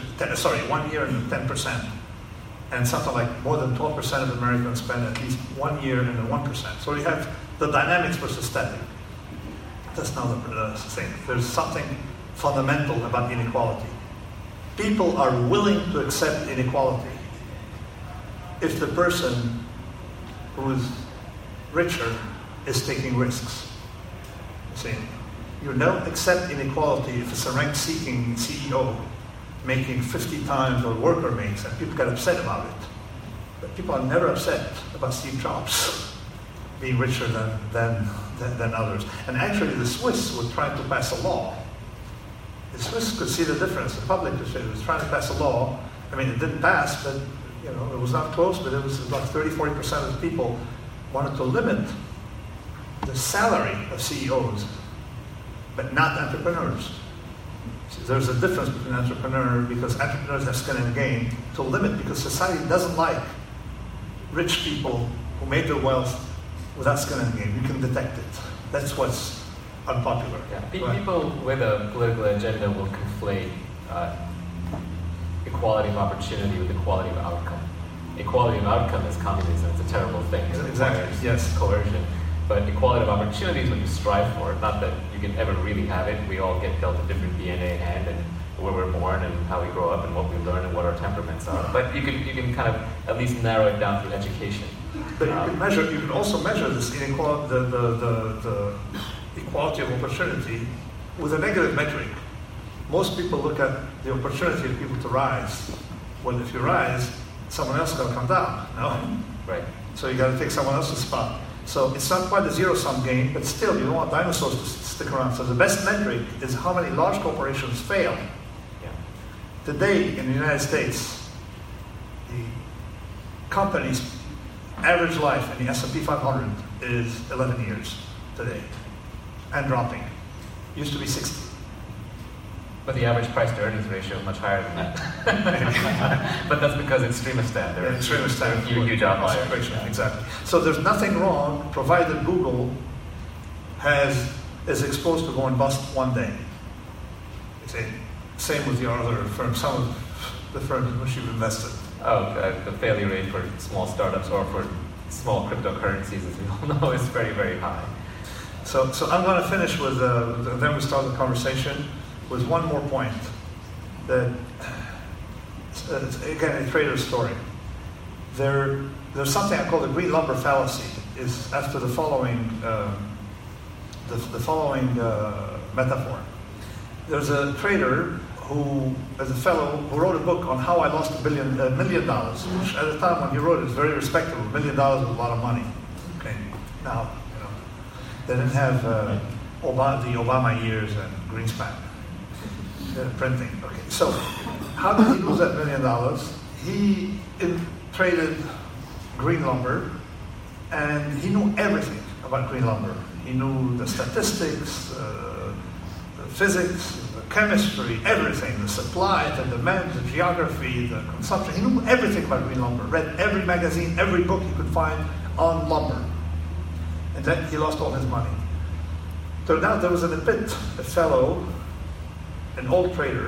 10%. And something like more than 12% of Americans spend at least 1 year and then 1%. So you have the dynamics versus static. That's not the thing. There's something fundamental about inequality. People are willing to accept inequality if the person who is richer is taking risks. See, you don't accept inequality if it's a rank-seeking CEO making 50 times what a worker makes, and people get upset about it. But people are never upset about Steve Jobs being richer than others. And actually, the Swiss were trying to pass a law. The Swiss could see the difference. The public was trying to pass a law. I mean, it didn't pass, but it was not close. But it was about 30-40% of the people wanted to limit the salary of CEOs, but not entrepreneurs. So there's a difference between entrepreneurs, because entrepreneurs have skin in the game to limit, because society doesn't like rich people who made their wealth without skin in the game. You can detect it. That's what's unpopular. Yeah. People with a political agenda will conflate equality of opportunity with equality of outcome. Equality of outcome is communism. It's a terrible thing. It requires coercion. But equality of opportunity is what you strive for. Not that you can ever really have it. We all get dealt a different DNA hand, and where we're born and how we grow up and what we learn and what our temperaments are. But you can kind of at least narrow it down through education. But you can also measure this inequality, the equality of opportunity with a negative metric. Most people look at the opportunity of people to rise. Well, if you rise, someone else is going to come down. No? Right. So you got to take someone else's spot. So it's not quite a zero-sum game, but still, you don't want dinosaurs to stick around. So the best metric is how many large corporations fail. Yeah. Today, in the United States, the company's average life in the S&P 500 is 11 years today, and dropping. Used to be 60. But the average price-to-earnings ratio is much higher than that. But that's because extremistan. They're huge outliers. Exactly. So there's nothing wrong, provided Google is exposed to going bust one day. Same with your other firms, some of the firms in which you've invested. The failure rate for small startups or for small cryptocurrencies, as we all know, is very, very high. So I'm going to finish with, then we start the conversation, with one more point. That, again, a trader's story. There's something I call the green lumber fallacy. Is after the following metaphor. There's a trader who is a fellow who wrote a book on how I lost $1 million, which at the time when he wrote it was very respectable. $1 million was a lot of money. Okay, now they didn't have the Obama years and Greenspan printing. Okay, so how did he lose that $1 million? He traded green lumber, and he knew everything about green lumber. He knew the statistics, physics, the chemistry, everything, the supply, the demand, the geography, the consumption. He knew everything about green lumber, read every magazine, every book he could find on lumber. And then he lost all his money. Turned out there was in a pit a fellow, an old trader,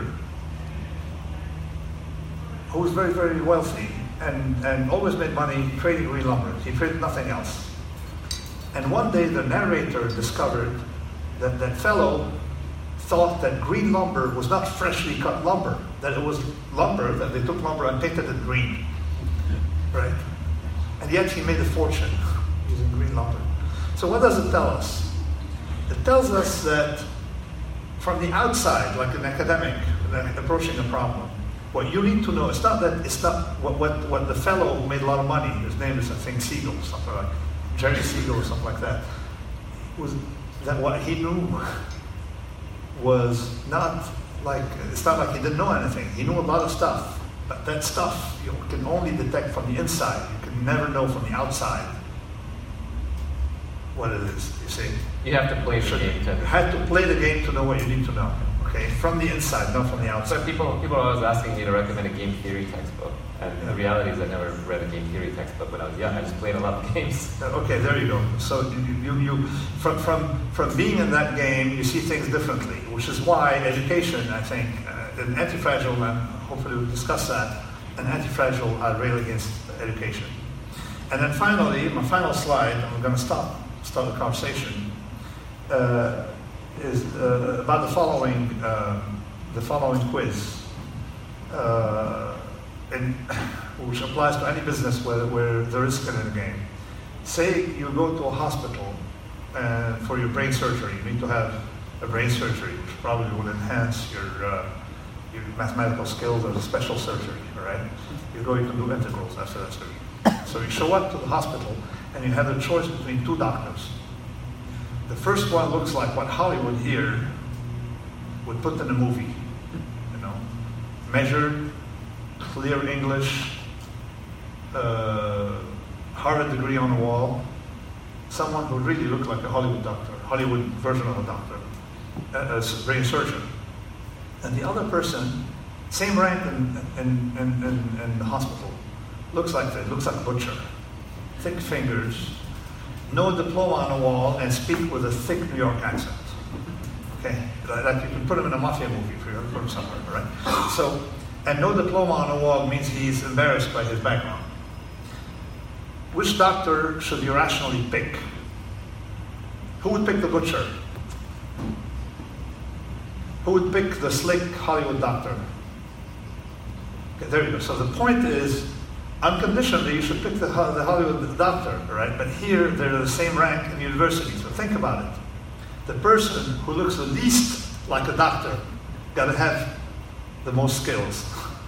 who was very, very wealthy and always made money trading green lumber. He traded nothing else. And one day the narrator discovered that that fellow thought that green lumber was not freshly cut lumber, that it was lumber, that they took lumber and painted it green, right? And yet he made a fortune using green lumber. So what does it tell us? It tells us that from the outside, like an academic approaching a problem, what you need to know, it's not what the fellow who made a lot of money, his name is, I think, Siegel, something like Jerry Siegel or something like that, was that what he knew was not like, it's not like he didn't know anything. He knew a lot of stuff, but that stuff you can only detect from the inside. You can never know from the outside what it is, you see. You have to play the game. You have to play the game to know what you need to know, okay? From the inside, not from the outside. So people are always asking me to recommend a game theory textbook. And the reality is I never read a game theory textbook when I was young. I just played a lot of games. Okay, there you go. So you from being in that game, you see things differently, which is why education, I think, an anti-fragile, and hopefully we'll discuss that, an anti-fragile are rail against education. And then finally, my final slide, and we're going to start the conversation, is about the following quiz. Which applies to any business where there is skin in the game. Say you go to a hospital for your brain surgery. You need to have a brain surgery, which probably will enhance your mathematical skills as a special surgery, right? You can do integrals after that surgery. So you show up to the hospital and you have a choice between two doctors. The first one looks like what Hollywood here would put in a movie, measured, clear English, Harvard degree on the wall, someone who really looked like a Hollywood doctor, Hollywood version of a doctor, a brain surgeon. And the other person, same rank in the hospital, looks like a butcher, thick fingers, no diploma on the wall, and speak with a thick New York accent. Okay, like you can put him in a mafia movie if you're put him somewhere, right? So. And no diploma on the wall means he's embarrassed by his background. Which doctor should you rationally pick? Who would pick the butcher? Who would pick the slick Hollywood doctor? Okay, there you go. So the point is, unconditionally, you should pick the Hollywood doctor, right? But here, they're the same rank in university, so think about it. The person who looks the least like a doctor got to have the most skills,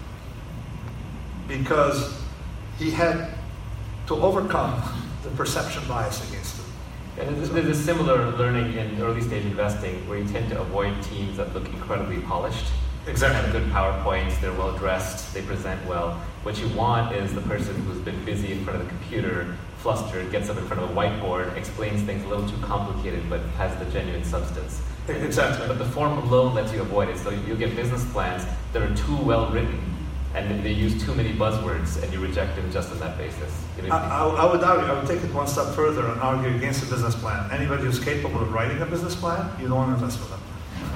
because he had to overcome the perception bias against him. And there's a similar learning in early stage investing where you tend to avoid teams that look incredibly polished. Exactly. They have good PowerPoints, they're well dressed, they present well. What you want is the person who's been busy in front of the computer, flustered, gets up in front of a whiteboard, explains things a little too complicated but has the genuine substance. Exactly. But the form alone lets you avoid it. So you get business plans that are too well written and they use too many buzzwords and you reject them just on that basis. I would take it one step further and argue against a business plan. Anybody who's capable of writing a business plan, you don't want to invest with them.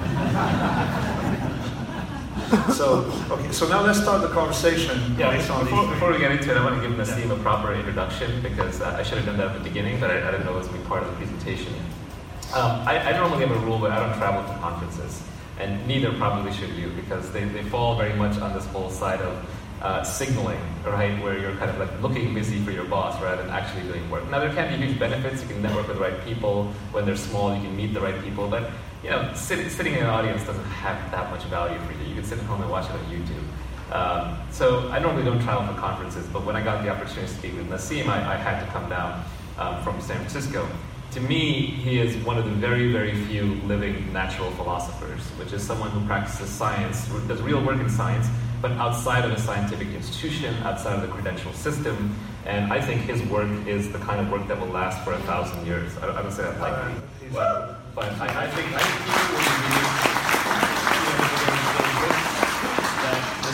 So now let's start the conversation. Yeah, before we get into it, I want to give Nassim a proper introduction because I should have done that at the beginning, but I didn't know it was going to be part of the presentation. I normally have a rule, but I don't travel to conferences, and neither probably should you, because they fall very much on this whole side of signaling, right, where you're kind of like looking busy for your boss rather than actually doing work. Now, there can be huge benefits. You can network with the right people. When they're small, you can meet the right people, but sitting in an audience doesn't have that much value for you. You can sit at home and watch it on YouTube. So I normally don't travel for conferences, but when I got the opportunity to speak with Nassim, I had to come down from San Francisco. To me, he is one of the very, very few living natural philosophers, which is someone who practices science, who does real work in science, but outside of a scientific institution, outside of the credential system. And I think his work is the kind of work that will last for 1,000 years. I don't say that lightly. But I think he will be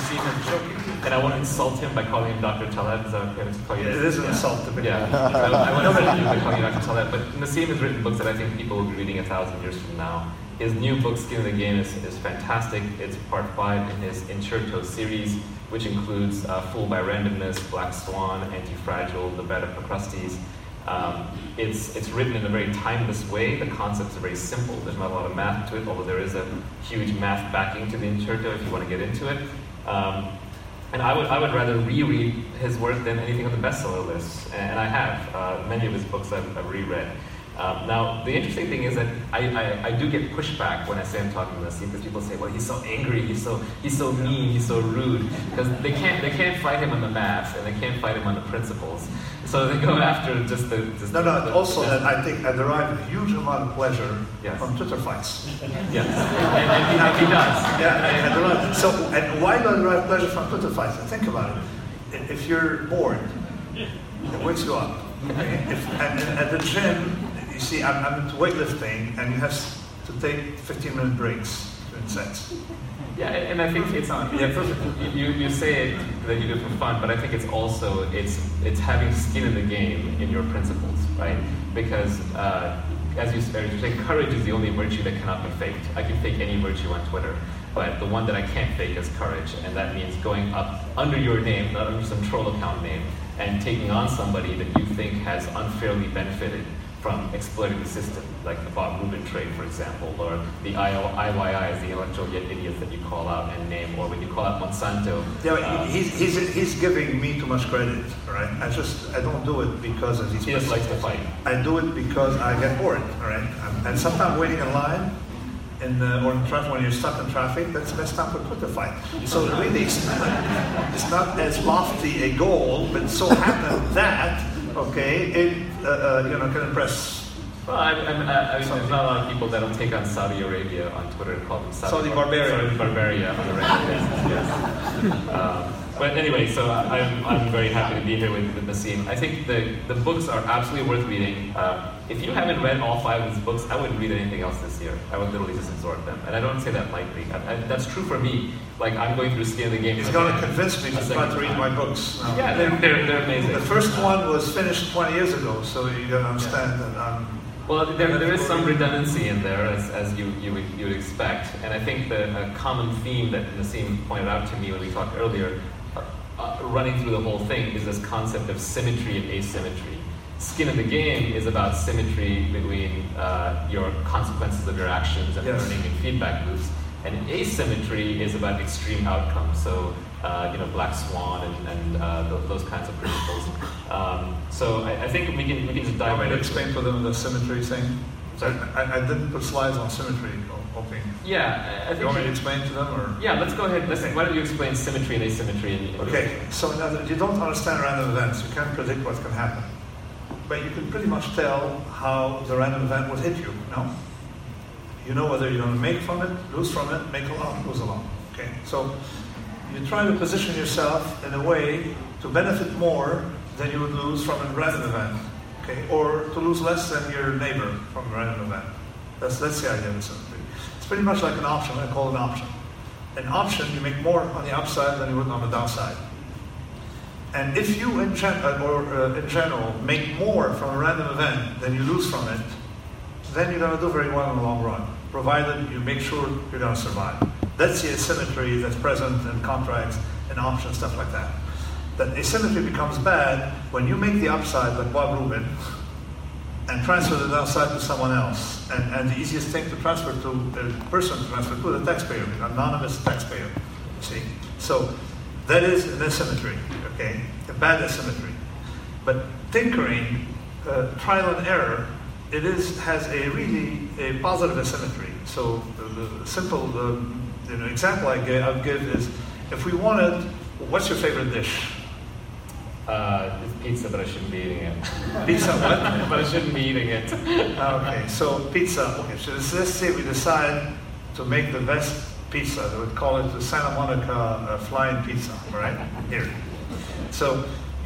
Nassim is joking, and I want to insult him by calling him Dr. Taleb. Is that okay to call you? It is an insult to me. Yeah, I want to insult you by calling you Dr. Taleb. But Nassim has written books that I think people will be reading 1,000 years from now. His new book, Skin in the Game, is fantastic. It's part 5 in his Incerto series, which includes Fooled by Randomness, Black Swan, Anti-Fragile, The Bed of Procrustes. It's written in a very timeless way. The concepts are very simple. There's not a lot of math to it, although there is a huge math backing to the Incerto if you want to get into it. And I would rather reread his work than anything on the bestseller list. And I have. Many of his books I've reread. Now, the interesting thing is that I do get pushback when I say I'm talking to Nassim, because people say, well, he's so angry, he's so mean, he's so rude, because they can't fight him on the math, and they can't fight him on the principles. So they go after just the... Also that I think I derive a huge amount of pleasure from Twitter fights. Yes, and he does. Yeah, I derive. So, and why do I derive pleasure from Twitter fights? And think about it. If you're bored, it wakes you up. Okay? And at the gym, you see, I'm into weightlifting, and you have to take 15-minute breaks in sets. Yeah, and I think it's you say it that you do it for fun, but I think it's also it's having skin in the game in your principles, right? Because as you say, courage is the only virtue that cannot be faked. I can fake any virtue on Twitter, but the one that I can't fake is courage, and that means going up under your name, not under some troll account name, and taking on somebody that you think has unfairly benefited from exploiting the system, like the Bob Rubin trade, for example, or the IYIs, the intellectual idiots that you call out and name, or when you call out Monsanto. Yeah, he's giving me too much credit, right? I don't do it because of these. He just likes to fight. I do it because I get bored, all right? And sometimes waiting in line, or in traffic, when you're stuck in traffic, that's the best time for Twitter fight. So really, it's not as lofty a goal, but so happened that, okay, it can impress. Well, I mean, there's not a lot of people that will take on Saudi Arabia on Twitter and call them Saudi Barbaria on a regular basis. Yes. But anyway, so I'm very happy to be here with Nassim. I think the books are absolutely worth reading. If you haven't read all 5 of his books, I wouldn't read anything else this year. I would literally just absorb them. And I don't say that lightly. That's true for me. Like, I'm going through Skin in the Game. He's going to convince me to start to read my books. Yeah, they're amazing. The first one was finished 20 years ago, so you got to understand that I'm... Well, there is some redundancy in there, as you would expect. And I think the common theme that Nassim pointed out to me when we talked earlier, running through the whole thing, is this concept of symmetry and asymmetry. Skin in the Game is about symmetry between your consequences of your actions and learning and feedback loops. And asymmetry is about extreme outcomes. So, Black Swan and those kinds of principles. So I think we can just dive right into it. Explain for them the symmetry thing. Sorry, I didn't put slides on symmetry. Hoping. Yeah, I think. You want me to explain to them, or? Yeah, let's go ahead. Why don't you explain symmetry and asymmetry? Okay, so you don't understand random events. You can't predict what can happen, but you can pretty much tell how the random event would hit you. No? You know whether you're going to make from it, lose from it, make a lot, lose a lot. Okay, so you try to position yourself in a way to benefit more than you would lose from a random event, okay, or to lose less than your neighbor from a random event. That's the idea of symmetry. It's pretty much like an option. I call it an option. An option, you make more on the upside than you would on the downside. And if you, in general, make more from a random event than you lose from it, then you're going to do very well in the long run, provided you make sure you're going to survive. That's the asymmetry that's present in contracts and options, stuff like that. That asymmetry becomes bad when you make the upside, like Bob Rubin, and transfer the downside to someone else. And the easiest thing to transfer to, the person to transfer to, the taxpayer, an anonymous taxpayer. See? So that is an asymmetry, okay? A bad asymmetry. But tinkering, trial and error, has a positive asymmetry. So the simple example I'll give is, if we wanted, what's your favorite dish? It's pizza, but I shouldn't be eating it. Pizza what? But I shouldn't be eating it. Okay, so pizza. Okay, so let's say we decide to make the best pizza. They would call it the Santa Monica Flying Pizza, right? Here. So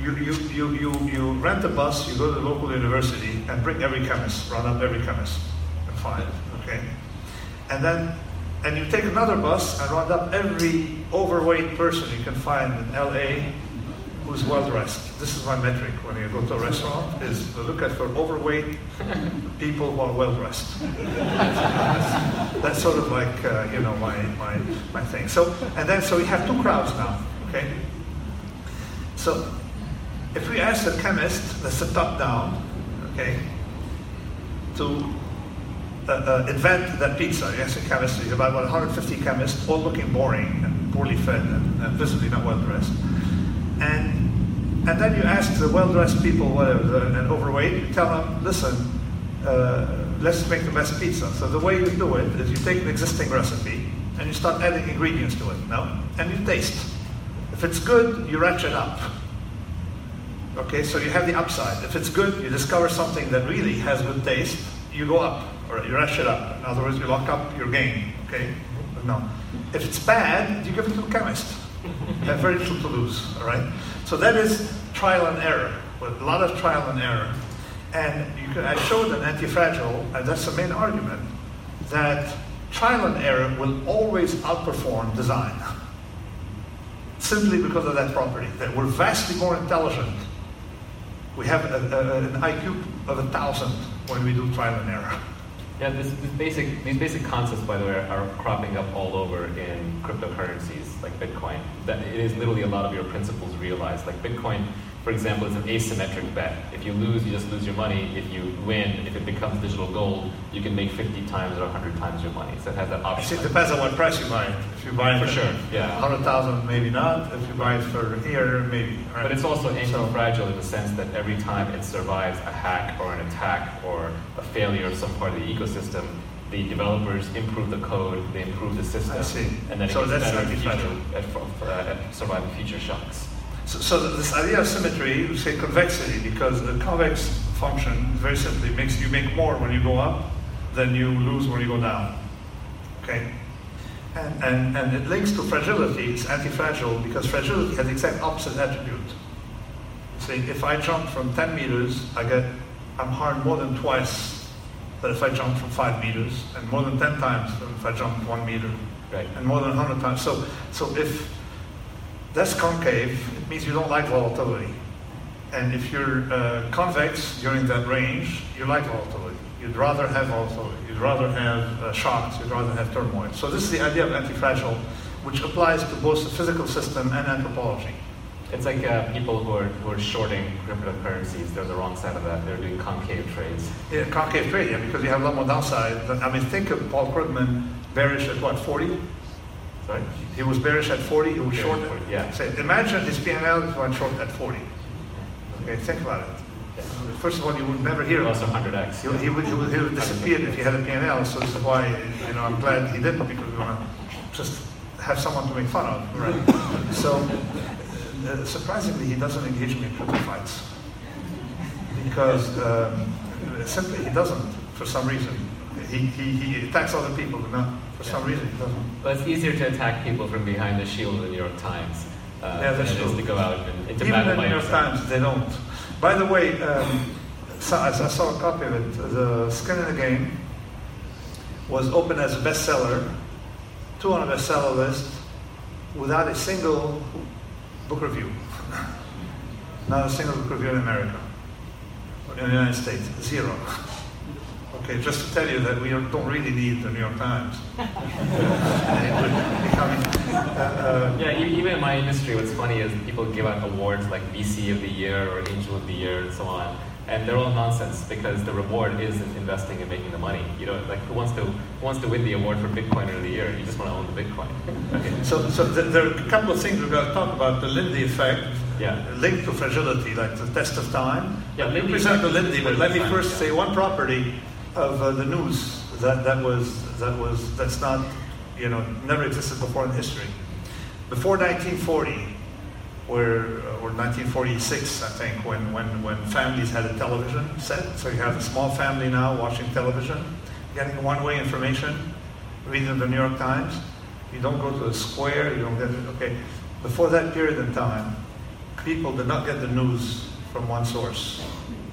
you rent a bus, you go to the local university, and bring every chemist, round up every chemist, and 5, okay? And you take another bus and round up every overweight person you can find in LA who's well-dressed. This is my metric when you go to a restaurant, is to look at for overweight people who are well-dressed. That's sort of like, my thing. So we have two crowds now, okay? So if we ask a chemist, that's a top-down, okay, to invent that pizza. You ask a chemist, you have about 150 chemists, all looking boring and poorly fed and visibly not well-dressed. And then you ask the well-dressed people, whatever, and overweight, you tell them, listen, let's make the best pizza. So the way you do it is you take an existing recipe and you start adding ingredients to it, no? And you taste. If it's good, you ratchet up. Okay, so you have the upside. If it's good, you discover something that really has good taste, you go up, or you ratchet up. In other words, you lock up your game, okay? No. If it's bad, you give it to a chemist. You have very little to lose, all right? So that is trial and error, with a lot of trial and error. And I showed an anti-fragile, and that's the main argument, that trial and error will always outperform design. Simply because of that property, that we're vastly more intelligent. We have an IQ of 1,000 when we do trial and error. Yeah, these basic concepts, by the way, are cropping up all over in cryptocurrencies like Bitcoin. That it is literally a lot of your principles realized. Like Bitcoin, for example, is an asymmetric bet. If you lose, you just lose your money. If you win, if it becomes digital gold, you can make 50 times or 100 times your money. So it has that option. It depends on what price you buy it. If you buy it for sure, yeah, 100,000, maybe not. If you buy it for here, maybe. Right? But it's also anti-fragile in the sense that every time it survives a hack or an attack or a failure of some part of the ecosystem, the developers improve the code, they improve the system, and then it gets better at surviving future shocks. So this idea of symmetry, we say convexity, because the convex function, very simply, makes you make more when you go up than you lose when you go down. Okay? And it links to fragility. It's anti-fragile because fragility has the exact opposite attribute. See, if I jump from 10 meters, I'm harmed more than twice than if I jump from 5 meters, and more than 10 times than if I jump 1 meter, right? And more than 100 times. So if that's concave, it means you don't like volatility. And if you're convex during that range, you like volatility. You'd rather have volatility. You'd rather have shocks. You'd rather have turmoil. So this is the idea of anti-fragile, which applies to both the physical system and anthropology. It's like people who are shorting cryptocurrencies. They're the wrong side of that. They're doing concave trades. Yeah, concave trade, yeah, because you have a lot more downside. I mean, think of Paul Krugman bearish at what, 40? Sorry? He was bearish at 40, he was short at 40, yeah. So imagine his P&L went short at 40. Okay, think about it. Yeah. First of all, you would never hear of it. Also 100x. He would disappear if he had a P&L, so this is why, I'm glad he didn't, because we want to just have someone to make fun of, right? So, surprisingly, he doesn't engage me in crypto fights. Because, simply, he doesn't, for some reason. He attacks other people, but not for some reason he doesn't. But it's easier to attack people from behind the shield of the New York Times than it is to go out and into battle. Even the New York Times, they don't. By the way, I saw a copy of it. The Skin in the Game was open as a bestseller, 2 on a bestseller list, without a single book review. Not a single book review in America, in the United States, 0. Okay, just to tell you that we don't really need the New York Times. Even in my industry, what's funny is people give out awards like VC of the Year or Angel of the Year and so on, and they're all nonsense because the reward is investing and making the money. Who wants to win the award for Bitcoiner of the Year? You just want to own the Bitcoin. Okay. So there are a couple of things we've got to talk about. The Lindy effect, linked to fragility, like the test of time. Yeah, you present the Lindy, but let me first say one property of the news that's not, never existed before in history. Before 1940, or 1946, I think, when families had a television set, so you have a small family now watching television, getting one-way information, reading the New York Times. You don't go to a square, you don't get it. Okay. Before that period in time, people did not get the news from one source.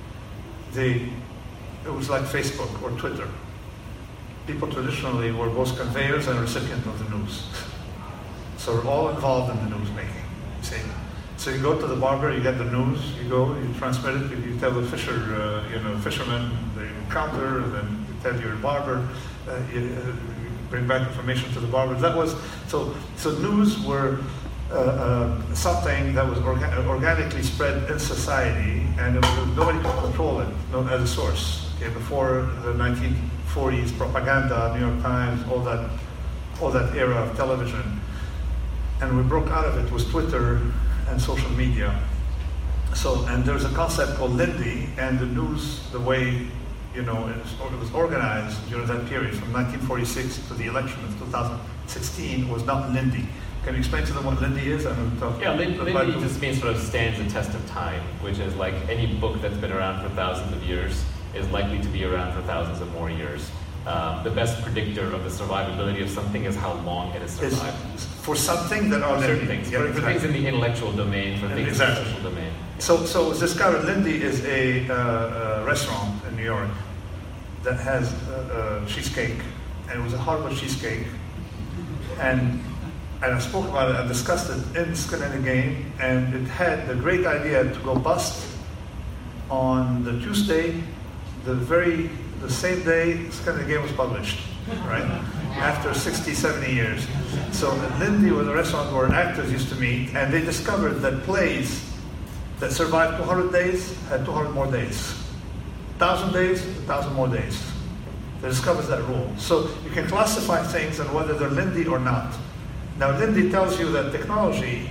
It was like Facebook or Twitter. People traditionally were both conveyors and recipients of the news. So we're all involved in the news making. See? So you go to the barber, you get the news, you go, you transmit it, you tell the fisherman the encounter, then you tell your barber, you bring back information to the barber. That was so news were something that was organically spread in society, and nobody could control it as a source. Okay, before the 1940s propaganda, New York Times, all that era of television, and we broke out of it with Twitter and social media. So, and there's a concept called Lindy, and the news, the way it was organized during that period from 1946 to the election of 2016 was not Lindy. Can you explain to them what Lindy is? Lindy just means sort of stands the test of time, which is like any book that's been around for thousands of years is likely to be around for thousands of more years. The best predictor of the survivability of something is how long it has survived. For something that are certain things. For things in the intellectual domain, for things in the social domain. So it's discovered Lindy is a restaurant in New York that has cheesecake, and it was a Harvard cheesecake. And I spoke about it, I discussed it in Skin in the Game, and it had the great idea to go bust on the Tuesday, the same day Skin in the Game was published, right? After 60, 70 years. So Lindy was a restaurant where actors used to meet, and they discovered that plays that survived 200 days had 200 more days. 1,000 days, 1,000 more days. They discovered that rule. So you can classify things and whether they're Lindy or not. Now Lindy tells you that technology,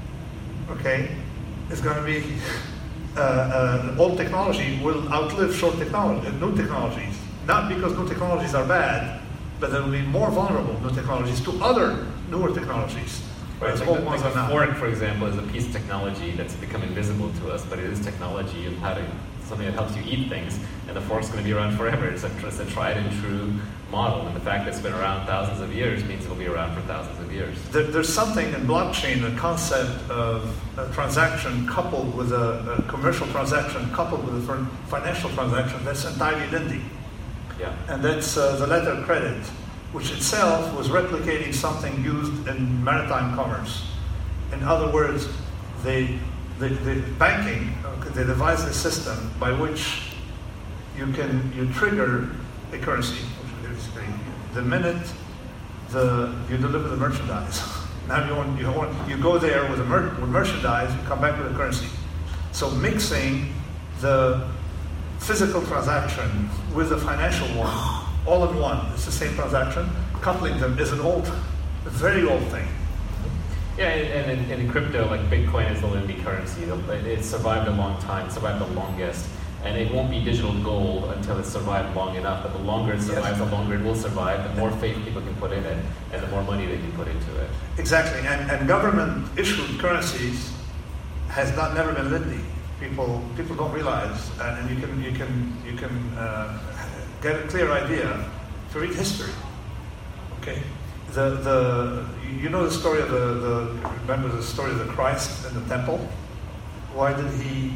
is going to be, old technology will outlive new technologies. Not because new technologies are bad, but there will be more vulnerable new technologies to other newer technologies. Right, like the fork, for example, is a piece of technology that's become invisible to us, but it is technology and something that helps you eat things, and the fork's going to be around forever. It's a tried and true model, and the fact that it's been around thousands of years means it'll be around for thousands of years. There's something in blockchain, the concept of a transaction coupled with a commercial transaction coupled with a financial transaction that's entirely Lindy. Yeah. And that's the letter of credit, which itself was replicating something used in maritime commerce. In other words, the banking, they devised a system by which you trigger a currency. The minute you deliver the merchandise. Now you go there with merchandise, you come back with a currency. So mixing the physical transaction with the financial one, all in one, it's the same transaction. Coupling them is a very old thing. Yeah, and in crypto, like Bitcoin is the Lindy currency. It survived a long time, survived the longest, and it won't be digital gold until it's survived long enough. But the longer it survives, the longer it will survive, the more faith people can put in it, and the more money they can put into it. Exactly, and government-issued currencies has never been Lindy. People don't realize, and you can get a clear idea to read history. Okay, you know the story of remember the story of the Christ in the temple? Why did he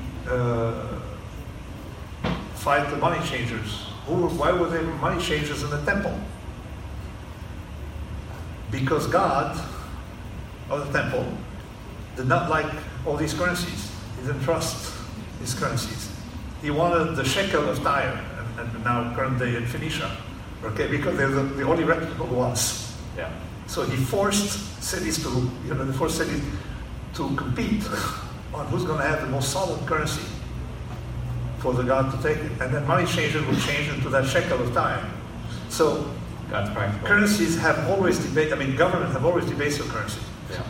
fight the money changers? Why were there money changers in the temple? Because God of the temple did not like all these currencies. He didn't trust these currencies. He wanted the shekel of Tyre, and now current day in Phoenicia, because they're the only reputable ones. Yeah. So he forced cities to compete on who's going to have the most solid currency for the God to take it, and then money changers will change into that shekel of Tyre. So God's practical. Currencies have always debated. Government have always debased the currency. Yeah.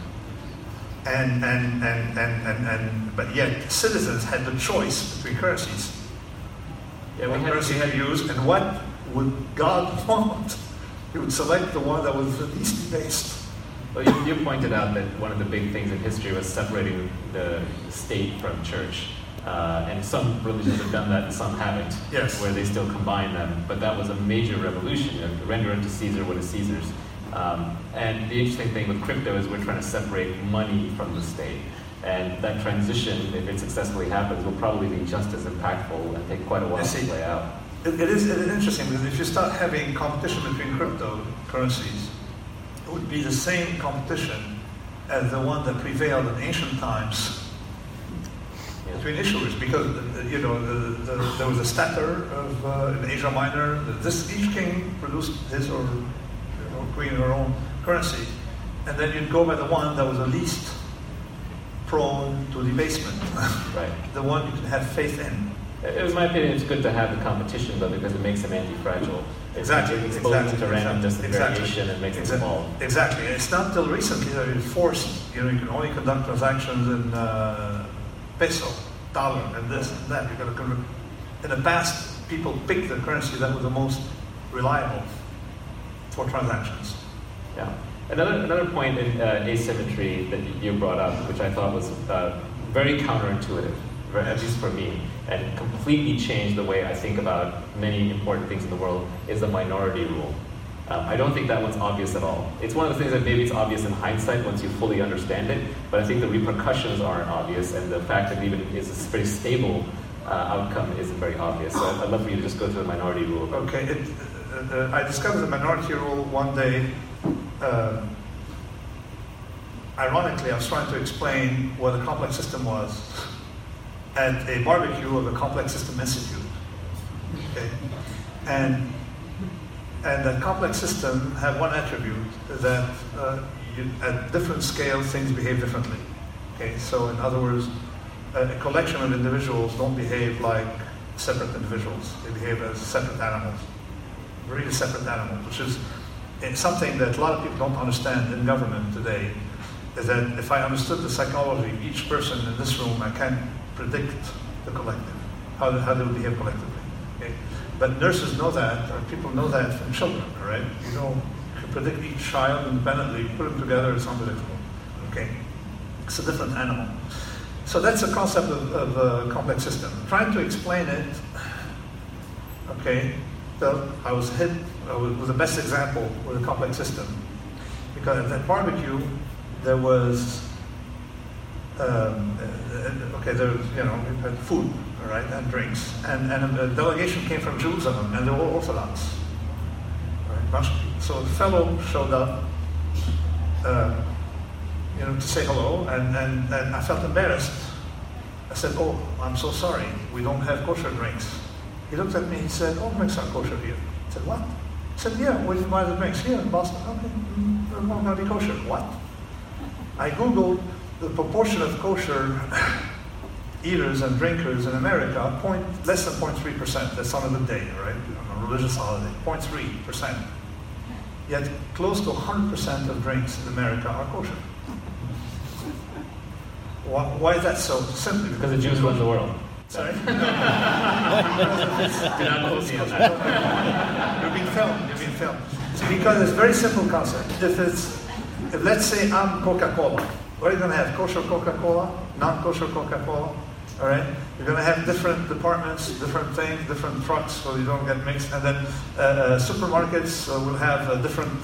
But yet citizens had the choice between currencies. Yeah, what currency to use, and what would God want? He would select the one that was the least debased. Well, you pointed out that one of the big things in history was separating the state from church. And some religions have done that and some haven't, yes, where they still combine them. But that was a major revolution, render unto Caesar what is Caesar's. And the interesting thing with crypto is we're trying to separate money from the state. And that transition, if it successfully happens, will probably be just as impactful and take quite a while to play out. It is interesting because if you start having competition between cryptocurrencies, it would be the same competition as the one that prevailed in ancient times between issuers, because there was a stater in Asia Minor. Each king produced his or queen her own currency, and then you'd go by the one that was the least prone to debasement, right? The one you can have faith in. In my opinion, it's good to have the competition, though, because it makes them anti-fragile. Exactly. It exposes them to randomness and variation and makes them fall. Exactly. And it's not until recently that it's forced. You can only conduct transactions in peso, dollar, and this and that. In the past, people picked the currency that was the most reliable for transactions. Yeah. Another point in asymmetry that you brought up, which I thought was very counterintuitive, at least for me, and completely changed the way I think about many important things in the world, is the minority rule. I don't think that one's obvious at all. It's one of the things that maybe it's obvious in hindsight once you fully understand it, but I think the repercussions aren't obvious, and the fact that it even is a pretty stable outcome isn't very obvious. So I'd love for you to just go through the minority rule. Okay. I discovered the minority rule one day. Ironically, I was trying to explain what a complex system was at a barbecue of the Complex System Institute. Okay? And that complex system had one attribute, that at different scales things behave differently. Okay? So in other words, a collection of individuals don't behave like separate individuals. They behave as separate animals. Really separate animals, which is something that a lot of people don't understand in government today, is that if I understood the psychology of each person in this room, I can predict the collective, how they will behave collectively. Okay? But nurses know that, or people know that from children, all right? You can predict each child independently, put them together, it's unpredictable. Okay? It's a different animal. So that's the concept of a complex system. Trying to explain it, okay, so I was hit with the best example with a complex system. Because at that barbecue, there was, we had food, all right, and drinks. And a delegation came from Jerusalem, and they were all Orthodox. Right? So a fellow showed up, to say hello, and I felt embarrassed. I said, "Oh, I'm so sorry, we don't have kosher drinks." He looked at me, he said, "All drinks are kosher here." I said, "What?" He said, "Yeah, where do you buy the drinks?" "Here in Boston." "Okay, they're not going to be kosher." "What?" I Googled the proportion of kosher eaters and drinkers in America, less than 0.3%. That's on a good day, right? On a religious holiday, 0.3%. Yet close to 100% of drinks in America are kosher. Why is that so? Simply because the Jews run the world. Sorry? Do not quote me on that. You're being filmed. Because it's a very simple concept. If let's say I'm Coca-Cola, what are you going to have? Kosher Coca-Cola? Non-kosher Coca-Cola? All right? You're going to have different departments, different things, different trucks, so you don't get mixed. And then supermarkets will have different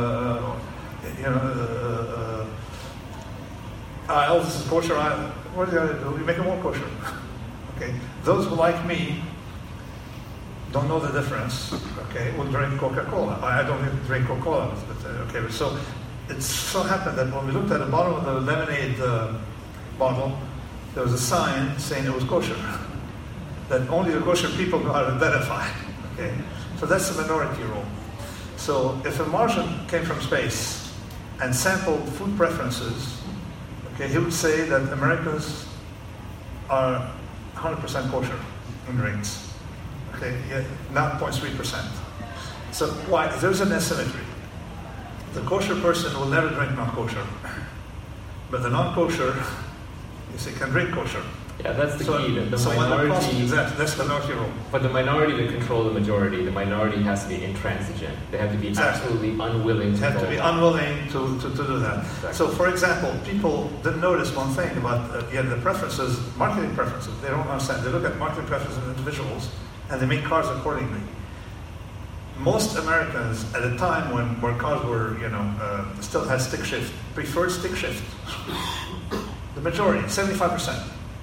aisles. This is kosher aisle. What are you going to do? You make them all kosher. Okay? Those who, like me, don't know the difference, okay, will drink Coca-Cola. I don't even drink Coca-Cola, but okay. So it so happened that when we looked at the bottom of the lemonade bottle, there was a sign saying it was kosher, that only the kosher people know how to identify, okay? So that's the minority rule. So if a Martian came from space and sampled food preferences, okay, he would say that Americans are 100% kosher in drinks. Okay, yeah, not 0.3%. So why? There's an asymmetry. The kosher person will never drink non-kosher, but the non-kosher, can drink kosher. Yeah, that's the key. The minority. That's the minority rule. But the minority to control the majority, the minority has to be intransigent. They have to be absolutely unwilling to. They have to be unwilling to do that. Exactly. So, for example, people didn't notice one thing about the preferences, marketing preferences. They don't understand. They look at marketing preferences of individuals, and they make cars accordingly. Most Americans, at a time where cars were, still had stick shift, preferred stick shift. The majority, 75%.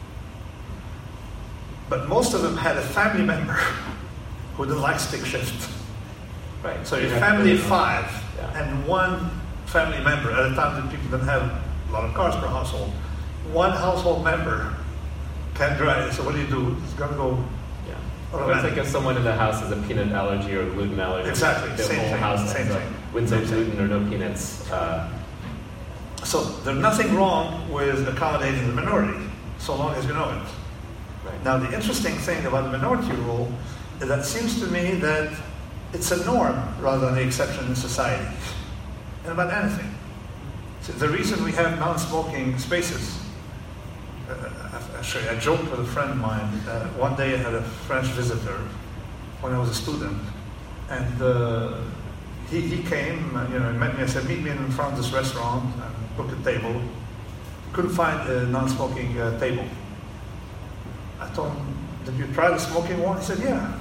But most of them had a family member who didn't like stick shift. Right. So your family of 5 and one family member, at a time that people didn't have a lot of cars per household. One household member can drive. So what do you do? It's going to go. Well, it's like if someone in the house has a peanut allergy or a gluten allergy. Exactly. The Same whole thing. house Same thing. With no gluten or no peanuts. So there's nothing wrong with accommodating the minority, so long as you know it. Right. Now, the interesting thing about the minority rule is that it seems to me that it's a norm rather than the exception in society, and about anything. So the reason we have non-smoking spaces. Actually, I joked with a friend of mine. One day I had a French visitor when I was a student, and he came, met me. I said, meet me in front of this restaurant and book a table. Couldn't find a non-smoking table. I told him, did you try the smoking one? He said, yeah.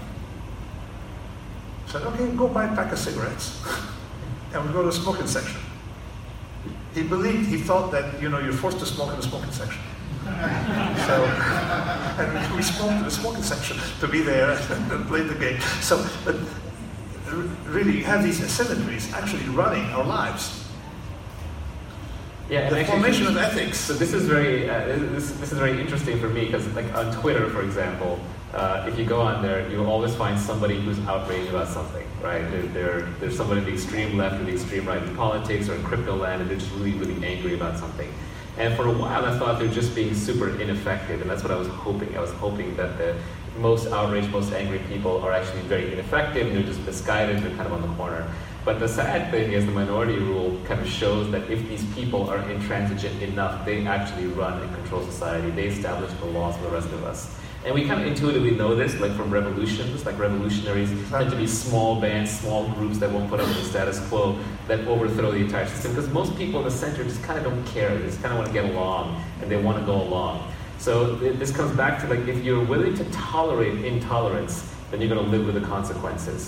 I said, okay, go buy a pack of cigarettes. And we go to the smoking section. He thought that, you're forced to smoke in the smoking section. So, and we smoked in the smoking section to be there and play the game. So, but really, you have these asymmetries actually running our lives. Yeah, the formation of ethics. So this is very this is very interesting for me because, like on Twitter, for example, if you go on there, you'll always find somebody who's outraged about something, right? There's somebody in the extreme left or the extreme right in politics or in crypto land, and they're just really, really angry about something. And for a while, I thought they're just being super ineffective, and that's what I was hoping. I was hoping that the most outraged, most angry people are actually very ineffective, and they're just misguided, they're kind of on the corner. But the sad thing is the minority rule kind of shows that if these people are intransigent enough, they actually run and control society. They establish the laws for the rest of us. And we kind of intuitively know this, like from revolutions, like revolutionaries tend to be small bands, small groups that won't put up with the status quo, that overthrow the entire system. Because most people in the center just kind of don't care. They just kind of want to get along, and they want to go along. So this comes back to, like, if you're willing to tolerate intolerance, then you're going to live with the consequences.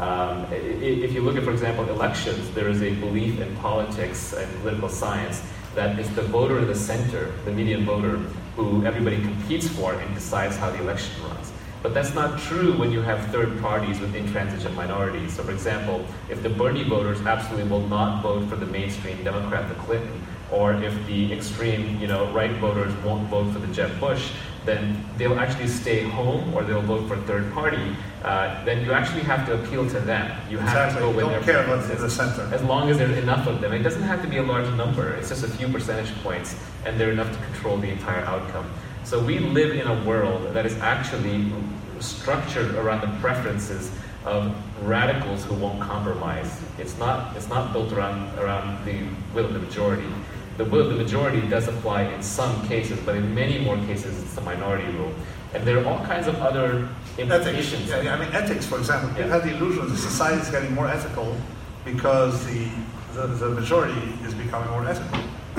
If you look at, for example, elections, there is a belief in politics and political science that it's the voter in the center, the median voter, who everybody competes for and decides how the election runs. But that's not true when you have third parties with intransigent minorities. So for example, if the Bernie voters absolutely will not vote for the mainstream Democrat, the Clinton, or if the extreme, right voters won't vote for the Jeb Bush, then they'll actually stay home or they'll vote for a third party. Then you actually have to appeal to them. You have to go with their preferences. Don't care about the center. As long as there's enough of them. It doesn't have to be a large number. It's just a few percentage points, and they're enough to control the entire outcome. So we live in a world that is actually structured around the preferences of radicals who won't compromise. It's not built around the will of the majority. The will of the majority does apply in some cases, but in many more cases it's the minority rule. And there are all kinds of other implications. Ethics. Yeah, ethics, for example. People have the illusion that society is getting more ethical because the majority is becoming more ethical.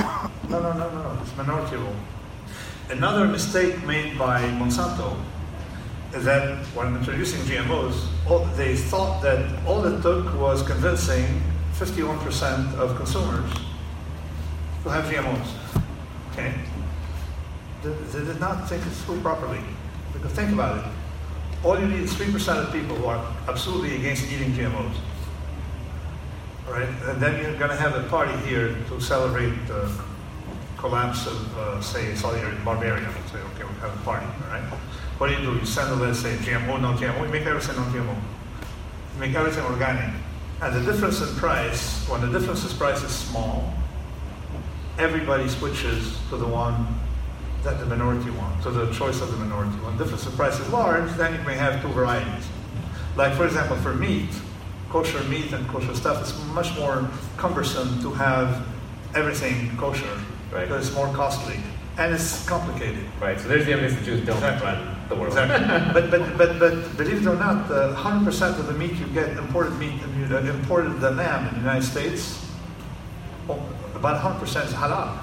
No. It's minority rule. Another mistake made by Monsanto is that when introducing GMOs, they thought that all it took was convincing 51% of consumers to have GMOs. Okay? They did not think it through properly. Because think about it. All you need is 3% of people who are absolutely against eating GMOs. All right? And then you're going to have a party here to celebrate the collapse of, say, Saudi Arabia, Barbarian. Say, okay, we'll have a party, all right? What do? You send a list, say GMO, no GMO. You make everything non-GMO. You make everything organic. And the difference in price, when the difference in price is small, everybody switches to the one that the minority wants, to the choice of the minority. When the difference in price is large, then you may have two varieties. Like, for example, for meat, kosher meat and kosher stuff, it's much more cumbersome to have everything kosher, right? Because it's more costly. And it's complicated. Right, so there's the evidence that Jews don't run the world. Exactly. but believe it or not, 100% of the meat you get, imported the lamb in the United States, about 100% is halal.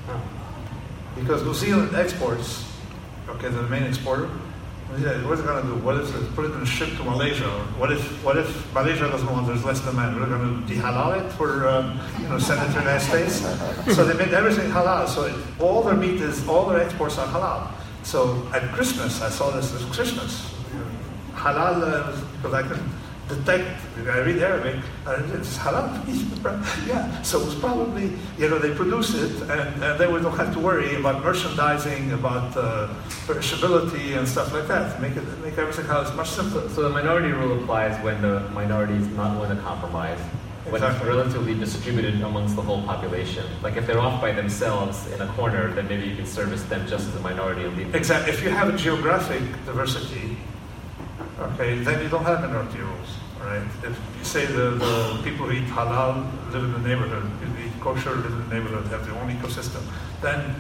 Because New Zealand exports, okay, they're the main exporter. What's it going to do? What if they put it in a ship to Malaysia? Or what if Malaysia doesn't want, there's less demand? We're going to de-halal it for, send it to the United States? So they made everything halal. So all their exports are halal. So at Christmas, I saw this as Christmas. Halal, because detect, I read Arabic, it's halal meat. Yeah, so it's probably, they produce it, and then we don't have to worry about merchandising, about perishability and stuff like that. Make everything halal much simpler. So the minority rule applies when the minority is not willing to compromise. When it's relatively distributed amongst the whole population. Like if they're off by themselves in a corner, then maybe you can service them just as a minority and leave them. Exactly. If you have a geographic diversity, okay, then you don't have minority rules, right? If you say the people who eat halal live in the neighborhood, who eat kosher live in the neighborhood, have their own ecosystem, then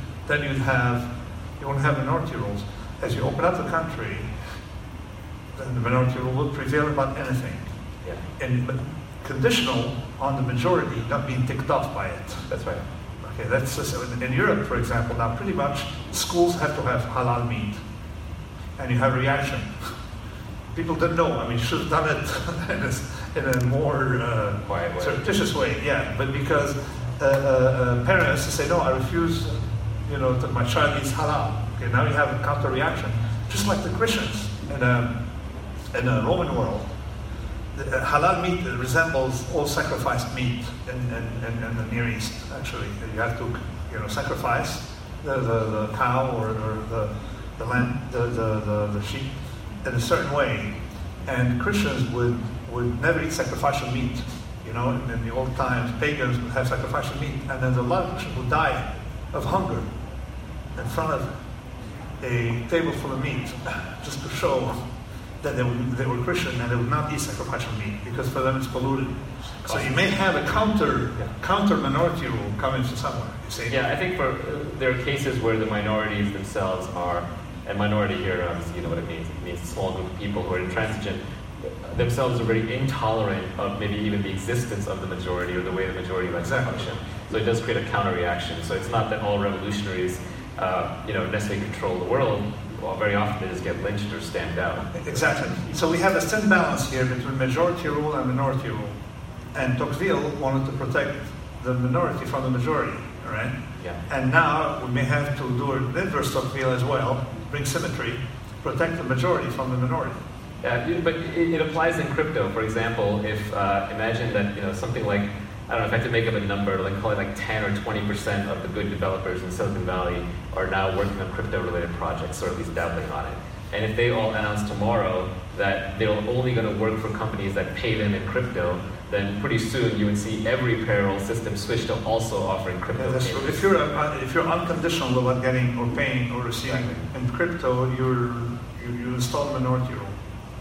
you won't have minority rules. As you open up the country, then the minority rule will prevail about anything. Yeah. Conditional on the majority not being ticked off by it. That's right. Okay, that's just, in Europe, for example, now pretty much schools have to have halal meat, and you have reaction. People didn't know. I mean, you should have done it in a more quiet way, surreptitious way. Yeah, but because parents say, no, I refuse, that my child eats halal. Okay, now you have a counter reaction, just like the Christians in a Roman world. Halal meat resembles all sacrificed meat in the Near East. Actually, you have to, sacrifice the cow or the lamb, the sheep, in a certain way. And Christians would never eat sacrificial meat. In the old times, pagans would have sacrificial meat, and then a lot of Christians would die of hunger in front of a table full of meat, just to show that they were Christian and they would not eat sacrificial meat because for them it's polluted. So you may have a counter minority rule coming from somewhere. You see? Yeah, I think there are cases where the minorities themselves are, and minority here, obviously, you know what it means. It means a small group of people who are intransigent themselves are very intolerant of maybe even the existence of the majority or the way the majority likes to function. So it does create a counter reaction. So it's not that all revolutionaries, necessarily control the world. Well, very often they just get lynched or stamped out. Exactly. So we have a thin balance here between majority rule and minority rule. And Tocqueville wanted to protect the minority from the majority, all right? Yeah. And now we may have to do an inverse Tocqueville as well, bring symmetry, protect the majority from the minority. Yeah, but it applies in crypto. For example, if imagine that something like, I don't know, if I had to make up a number, like call it like 10 or 20% of the good developers in Silicon Valley are now working on crypto-related projects, or at least dabbling on it. And if they all announce tomorrow that they're only going to work for companies that pay them in crypto, then pretty soon you would see every payroll system switch to also offering crypto. Yeah, that's true. If you're unconditional about getting or paying or receiving in crypto, you install minority rule.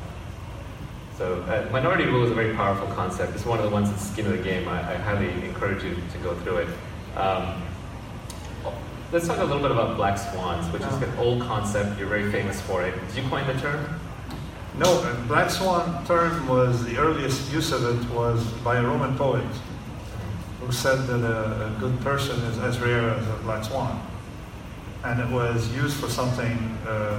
So minority rule is a very powerful concept. It's one of the ones that's skin of the game. I highly encourage you to go through it. Let's talk a little bit about black swans, which is an old concept. You're very famous for it. Did you coin the term? No, black swan term was, the earliest use of it was by a Roman poet who said that a good person is as rare as a black swan. And it was used for something,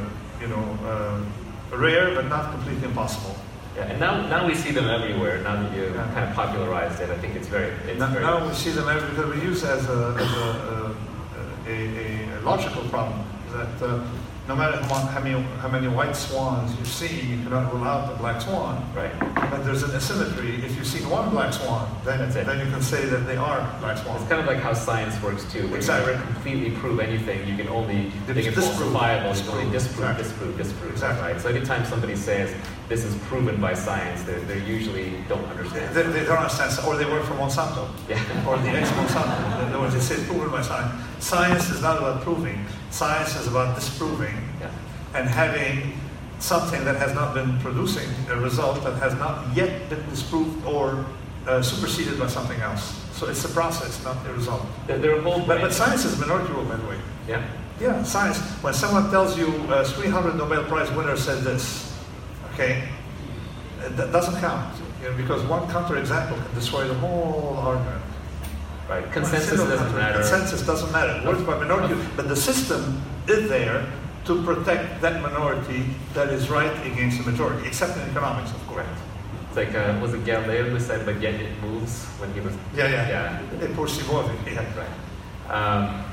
rare but not completely impossible. Yeah, and now we see them everywhere. Now that you kind of popularized it, I think it's very. Now we see them everywhere because we use it as a logical problem that no matter how many white swans you see, you cannot rule out the black swan. Right. But there's an asymmetry. If you see one black swan, then you can say that they are black swans. It's kind of like how science works too. Where exactly. You never completely prove anything. You can only think it's falsifiable. You can only disprove. Exactly. Right. So anytime somebody says this is proven by science, they usually don't understand. They don't understand, or they work for Monsanto, or the ex-Monsanto. In other words, they say proven by science. Science is not about proving. Science is about disproving and having something that has not been producing a result that has not yet been disproved or superseded by something else. So it's a process, not the result. But science is minority rule, by the way. Yeah. Yeah, science. When someone tells you 300 Nobel Prize winner said this, okay, that doesn't count, because one counterexample can destroy the whole argument. Right. Consensus doesn't matter. Consensus doesn't matter. It works by minority, but the system is there to protect that minority that is right against the majority, except in economics, of course. It's like, was it Galileo who said, but yet it moves when he was... Yeah. E pur si muove. Right.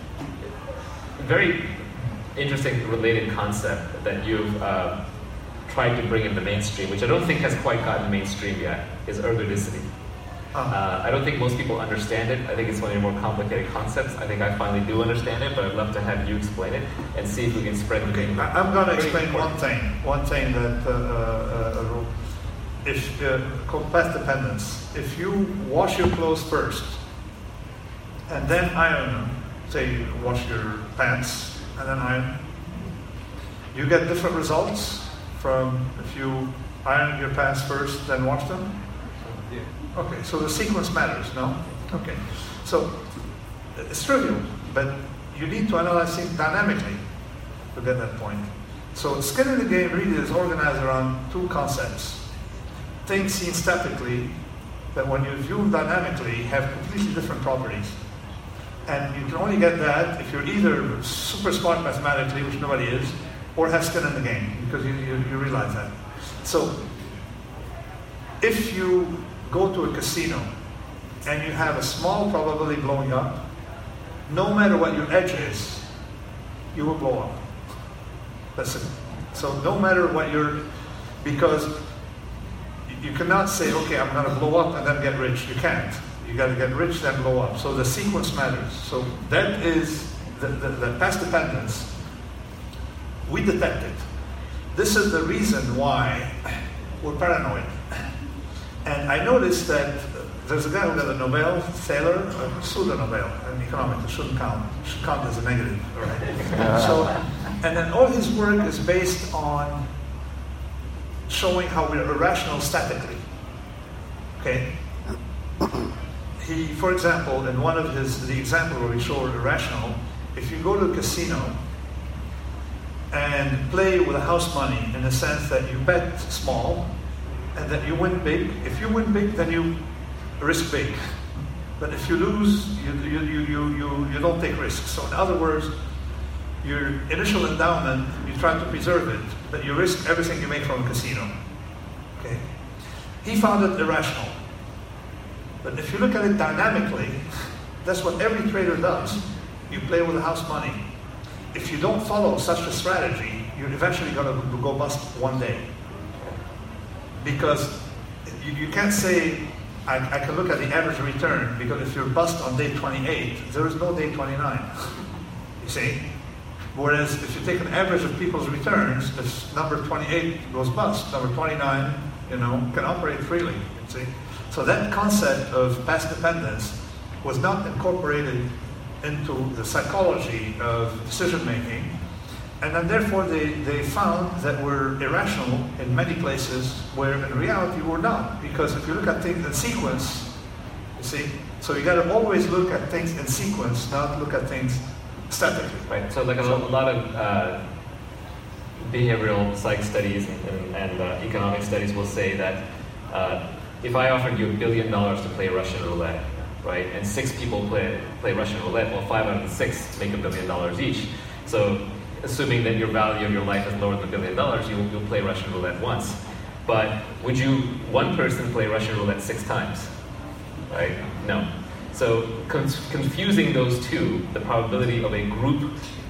Very interesting related concept that you've tried to bring in the mainstream, which I don't think has quite gotten mainstream yet, is ergodicity. I don't think most people understand it. I think it's one of the more complicated concepts. I think I finally do understand it, but I'd love to have you explain it and see if we can spread it. I'm going to explain one thing that called path dependence. If you wash your clothes first and then iron them, say you wash your pants and then iron, you get different results from if you iron your pants first then wash them? Yeah. Okay, so the sequence matters, no? Okay, so it's trivial, but you need to analyze things dynamically to get that point. So skin in the game really is organized around two concepts. Things seen statically that when you view them dynamically have completely different properties. And you can only get that if you're either super smart mathematically, which nobody is, or have skin in the game, because you realize that. So if you go to a casino and you have a small probability blowing up, no matter what your edge is, you will blow up. That's it. So no matter what because you cannot say, okay, I'm going to blow up and then get rich. You can't. You got to get rich, then blow up. So the sequence matters. So that is the path dependence. We detect it. This is the reason why we're paranoid. And I noticed that there's a guy who got a Nobel, Thaler, pseudo-Nobel in economics. It shouldn't count. It should count as a negative, all right? So, and then all his work is based on showing how we're irrational statically. Okay? He, for example, in one of the example where we show irrational, if you go to a casino and play with a house money in the sense that you bet small and that you win big. If you win big, then you risk big. But if you lose, you don't take risks. So in other words, your initial endowment, you try to preserve it, but you risk everything you make from a casino. Okay? He found it irrational. But if you look at it dynamically, that's what every trader does. You play with the house money. If you don't follow such a strategy, you're eventually going to go bust one day. Because you can't say, I can look at the average return, because if you're bust on day 28, there is no day 29. You see? Whereas if you take an average of people's returns, if number 28 goes bust, number 29, can operate freely. You see? So that concept of path dependence was not incorporated into the psychology of decision making. And then therefore they found that we're irrational in many places where in reality we're not. Because if you look at things in sequence, you see, so you got to always look at things in sequence, not look at things statically. Right, so like a lot of behavioral psych studies and economic studies will say that if I offered you $1 billion to play Russian roulette, right, and 6 people play Russian roulette, well 5 out of the 6 make $1 billion each. So assuming that your value of your life is lower than $1 billion, you'll play Russian roulette once. But would one person play Russian roulette 6 times? Right? No. So confusing those two, the probability of a group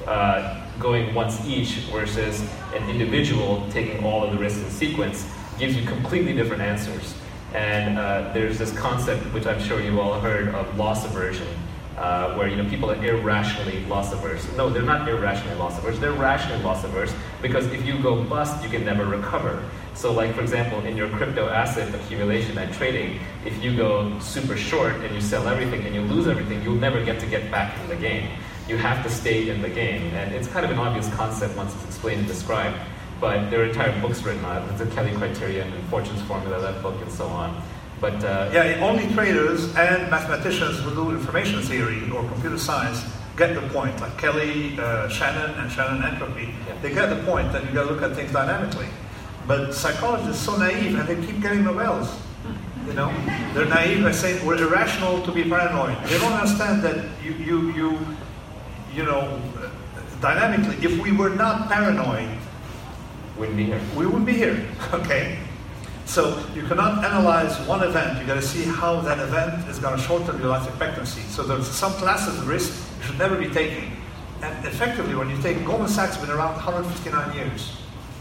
going once each versus an individual taking all of the risks in sequence, gives you completely different answers. And there's this concept, which I'm sure you all heard, of loss aversion. Where people are irrationally loss averse. No, they're not irrationally loss averse. They're rationally loss averse because if you go bust, you can never recover. So, like for example, in your crypto asset accumulation and trading, if you go super short and you sell everything and you lose everything, you'll never get back in the game. You have to stay in the game, and it's kind of an obvious concept once it's explained and described. But there are entire books written on it. There's a Kelly Criterion and Fortune's Formula, that book, and so on. But only traders and mathematicians who do information theory or computer science get the point. Like Kelly, Shannon, and Shannon Entropy, they get the point that you got to look at things dynamically. But psychologists are so naive, and they keep getting Nobels. They're naive by saying we're irrational to be paranoid. They don't understand that dynamically, if we were not paranoid, we wouldn't be here. Okay. So you cannot analyze one event. You got to see how that event is going to shorten your life expectancy. So there's some classes of risk you should never be taking. And effectively, when you take Goldman Sachs, has been around 159 years.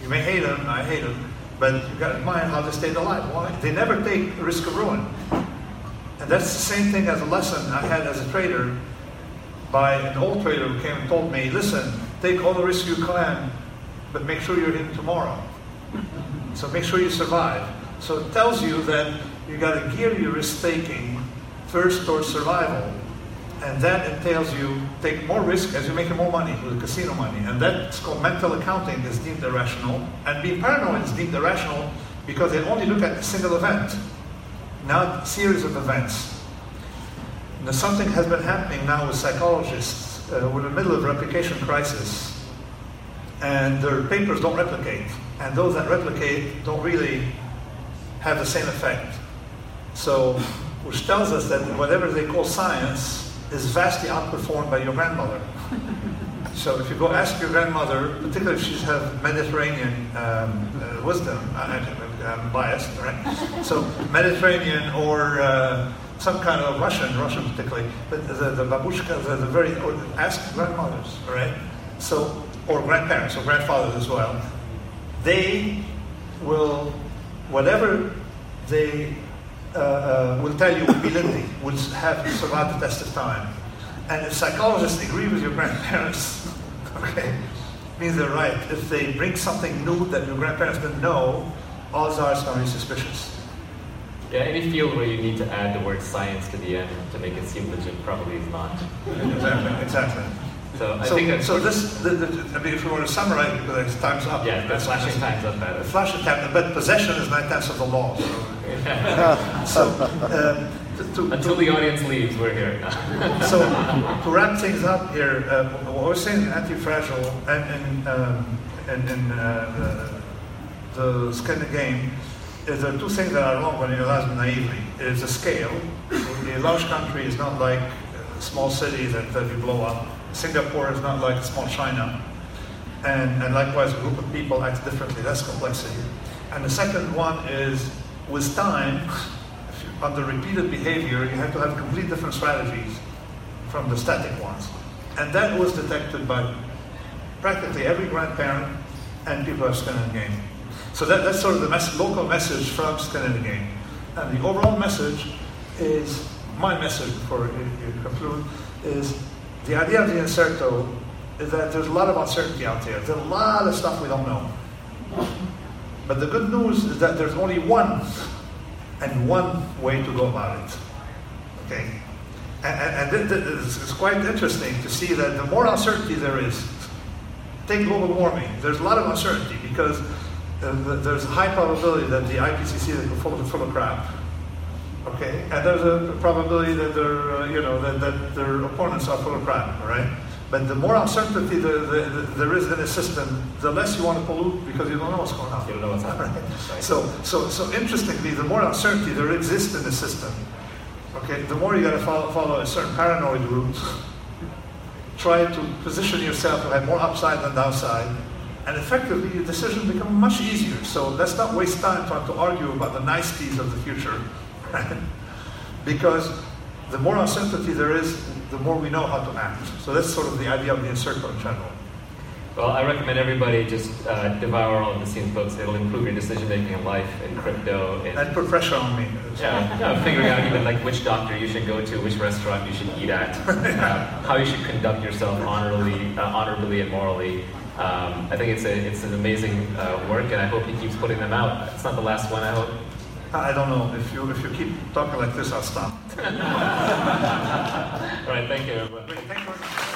You may hate them, I hate them, but you've got in mind how they stayed alive. Why? They never take the risk of ruin. And that's the same thing as a lesson I had as a trader by an old trader who came and told me, listen, take all the risks you can, but make sure you're in tomorrow. So make sure you survive. So it tells you that you got to gear your risk taking first towards survival. And that entails you take more risk as you're making more money with casino money. And that's called mental accounting, is deemed irrational. And being paranoid is deemed irrational because they only look at a single event, not a series of events. Now, something has been happening now with psychologists. We're in the middle of a replication crisis. And their papers don't replicate. And those that replicate don't really have the same effect. So, which tells us that whatever they call science is vastly outperformed by your grandmother. So if you go ask your grandmother, particularly if she's have Mediterranean wisdom, I'm biased, right? So Mediterranean or some kind of Russian particularly, but the babushka, the very, or ask grandmothers, all right? So, or grandparents, or grandfathers as well. They will, whatever they will tell you will be Lindy, will have survived the test of time. And if psychologists agree with your grandparents, okay, means they're right. If they bring something new that your grandparents didn't know, odds are it's going to be suspicious. Yeah, any field where you need to add the word science to the end to make it seem legit probably is not. Exactly. So I think that's... So this, I mean, if we want to summarize, because time's up. Yeah, the flashing time's up. Flashing time, but possession is 9/10 of the law. Until the audience leaves, we're here. So to wrap things up here, what we're saying in Anti-Fragile and in the Skin in the Game is there are two things that are wrong when you analyze them naively. It is a scale. A large country is not like a small city that you blow up. Singapore is not like small China. And likewise, a group of people acts differently. That's complexity. And the second one is, with time, under repeated behavior, you have to have complete different strategies from the static ones. And that was detected by practically every grandparent and people who have skin in the game. So that's sort of the local message from Skin in the Game. And the overall message is, my message before you conclude, is the idea of the incerto is that there's a lot of uncertainty out there. There's a lot of stuff we don't know. But the good news is that there's only one way to go about it. Okay? And it's quite interesting to see that the more uncertainty there is, take global warming, there's a lot of uncertainty because there's a high probability that the IPCC is full of crap. Okay? And there's a probability that that their opponents are full of crap, all right? But the more uncertainty there is in a system, the less you want to pollute because you don't know what's going on. You don't know what's happening. Right? So interestingly, the more uncertainty there exists in the system, okay, the more you got to follow a certain paranoid route. Try to position yourself to have more upside than downside, and effectively your decisions become much easier. So let's not waste time trying to argue about the niceties of the future, right? Because the more uncertainty there is, the more we know how to act. So that's sort of the idea of the incerto in general. Well, I recommend everybody just devour all of the scenes books. It'll improve your decision making in life, in crypto. And put pressure on me. Figuring out even like which doctor you should go to, which restaurant you should eat at, how you should conduct yourself honorably and morally. I think it's an amazing work, and I hope he keeps putting them out. It's not the last one, I hope. I don't know. If you keep talking like this, I'll stop. All right, thank you, everyone. Thank you.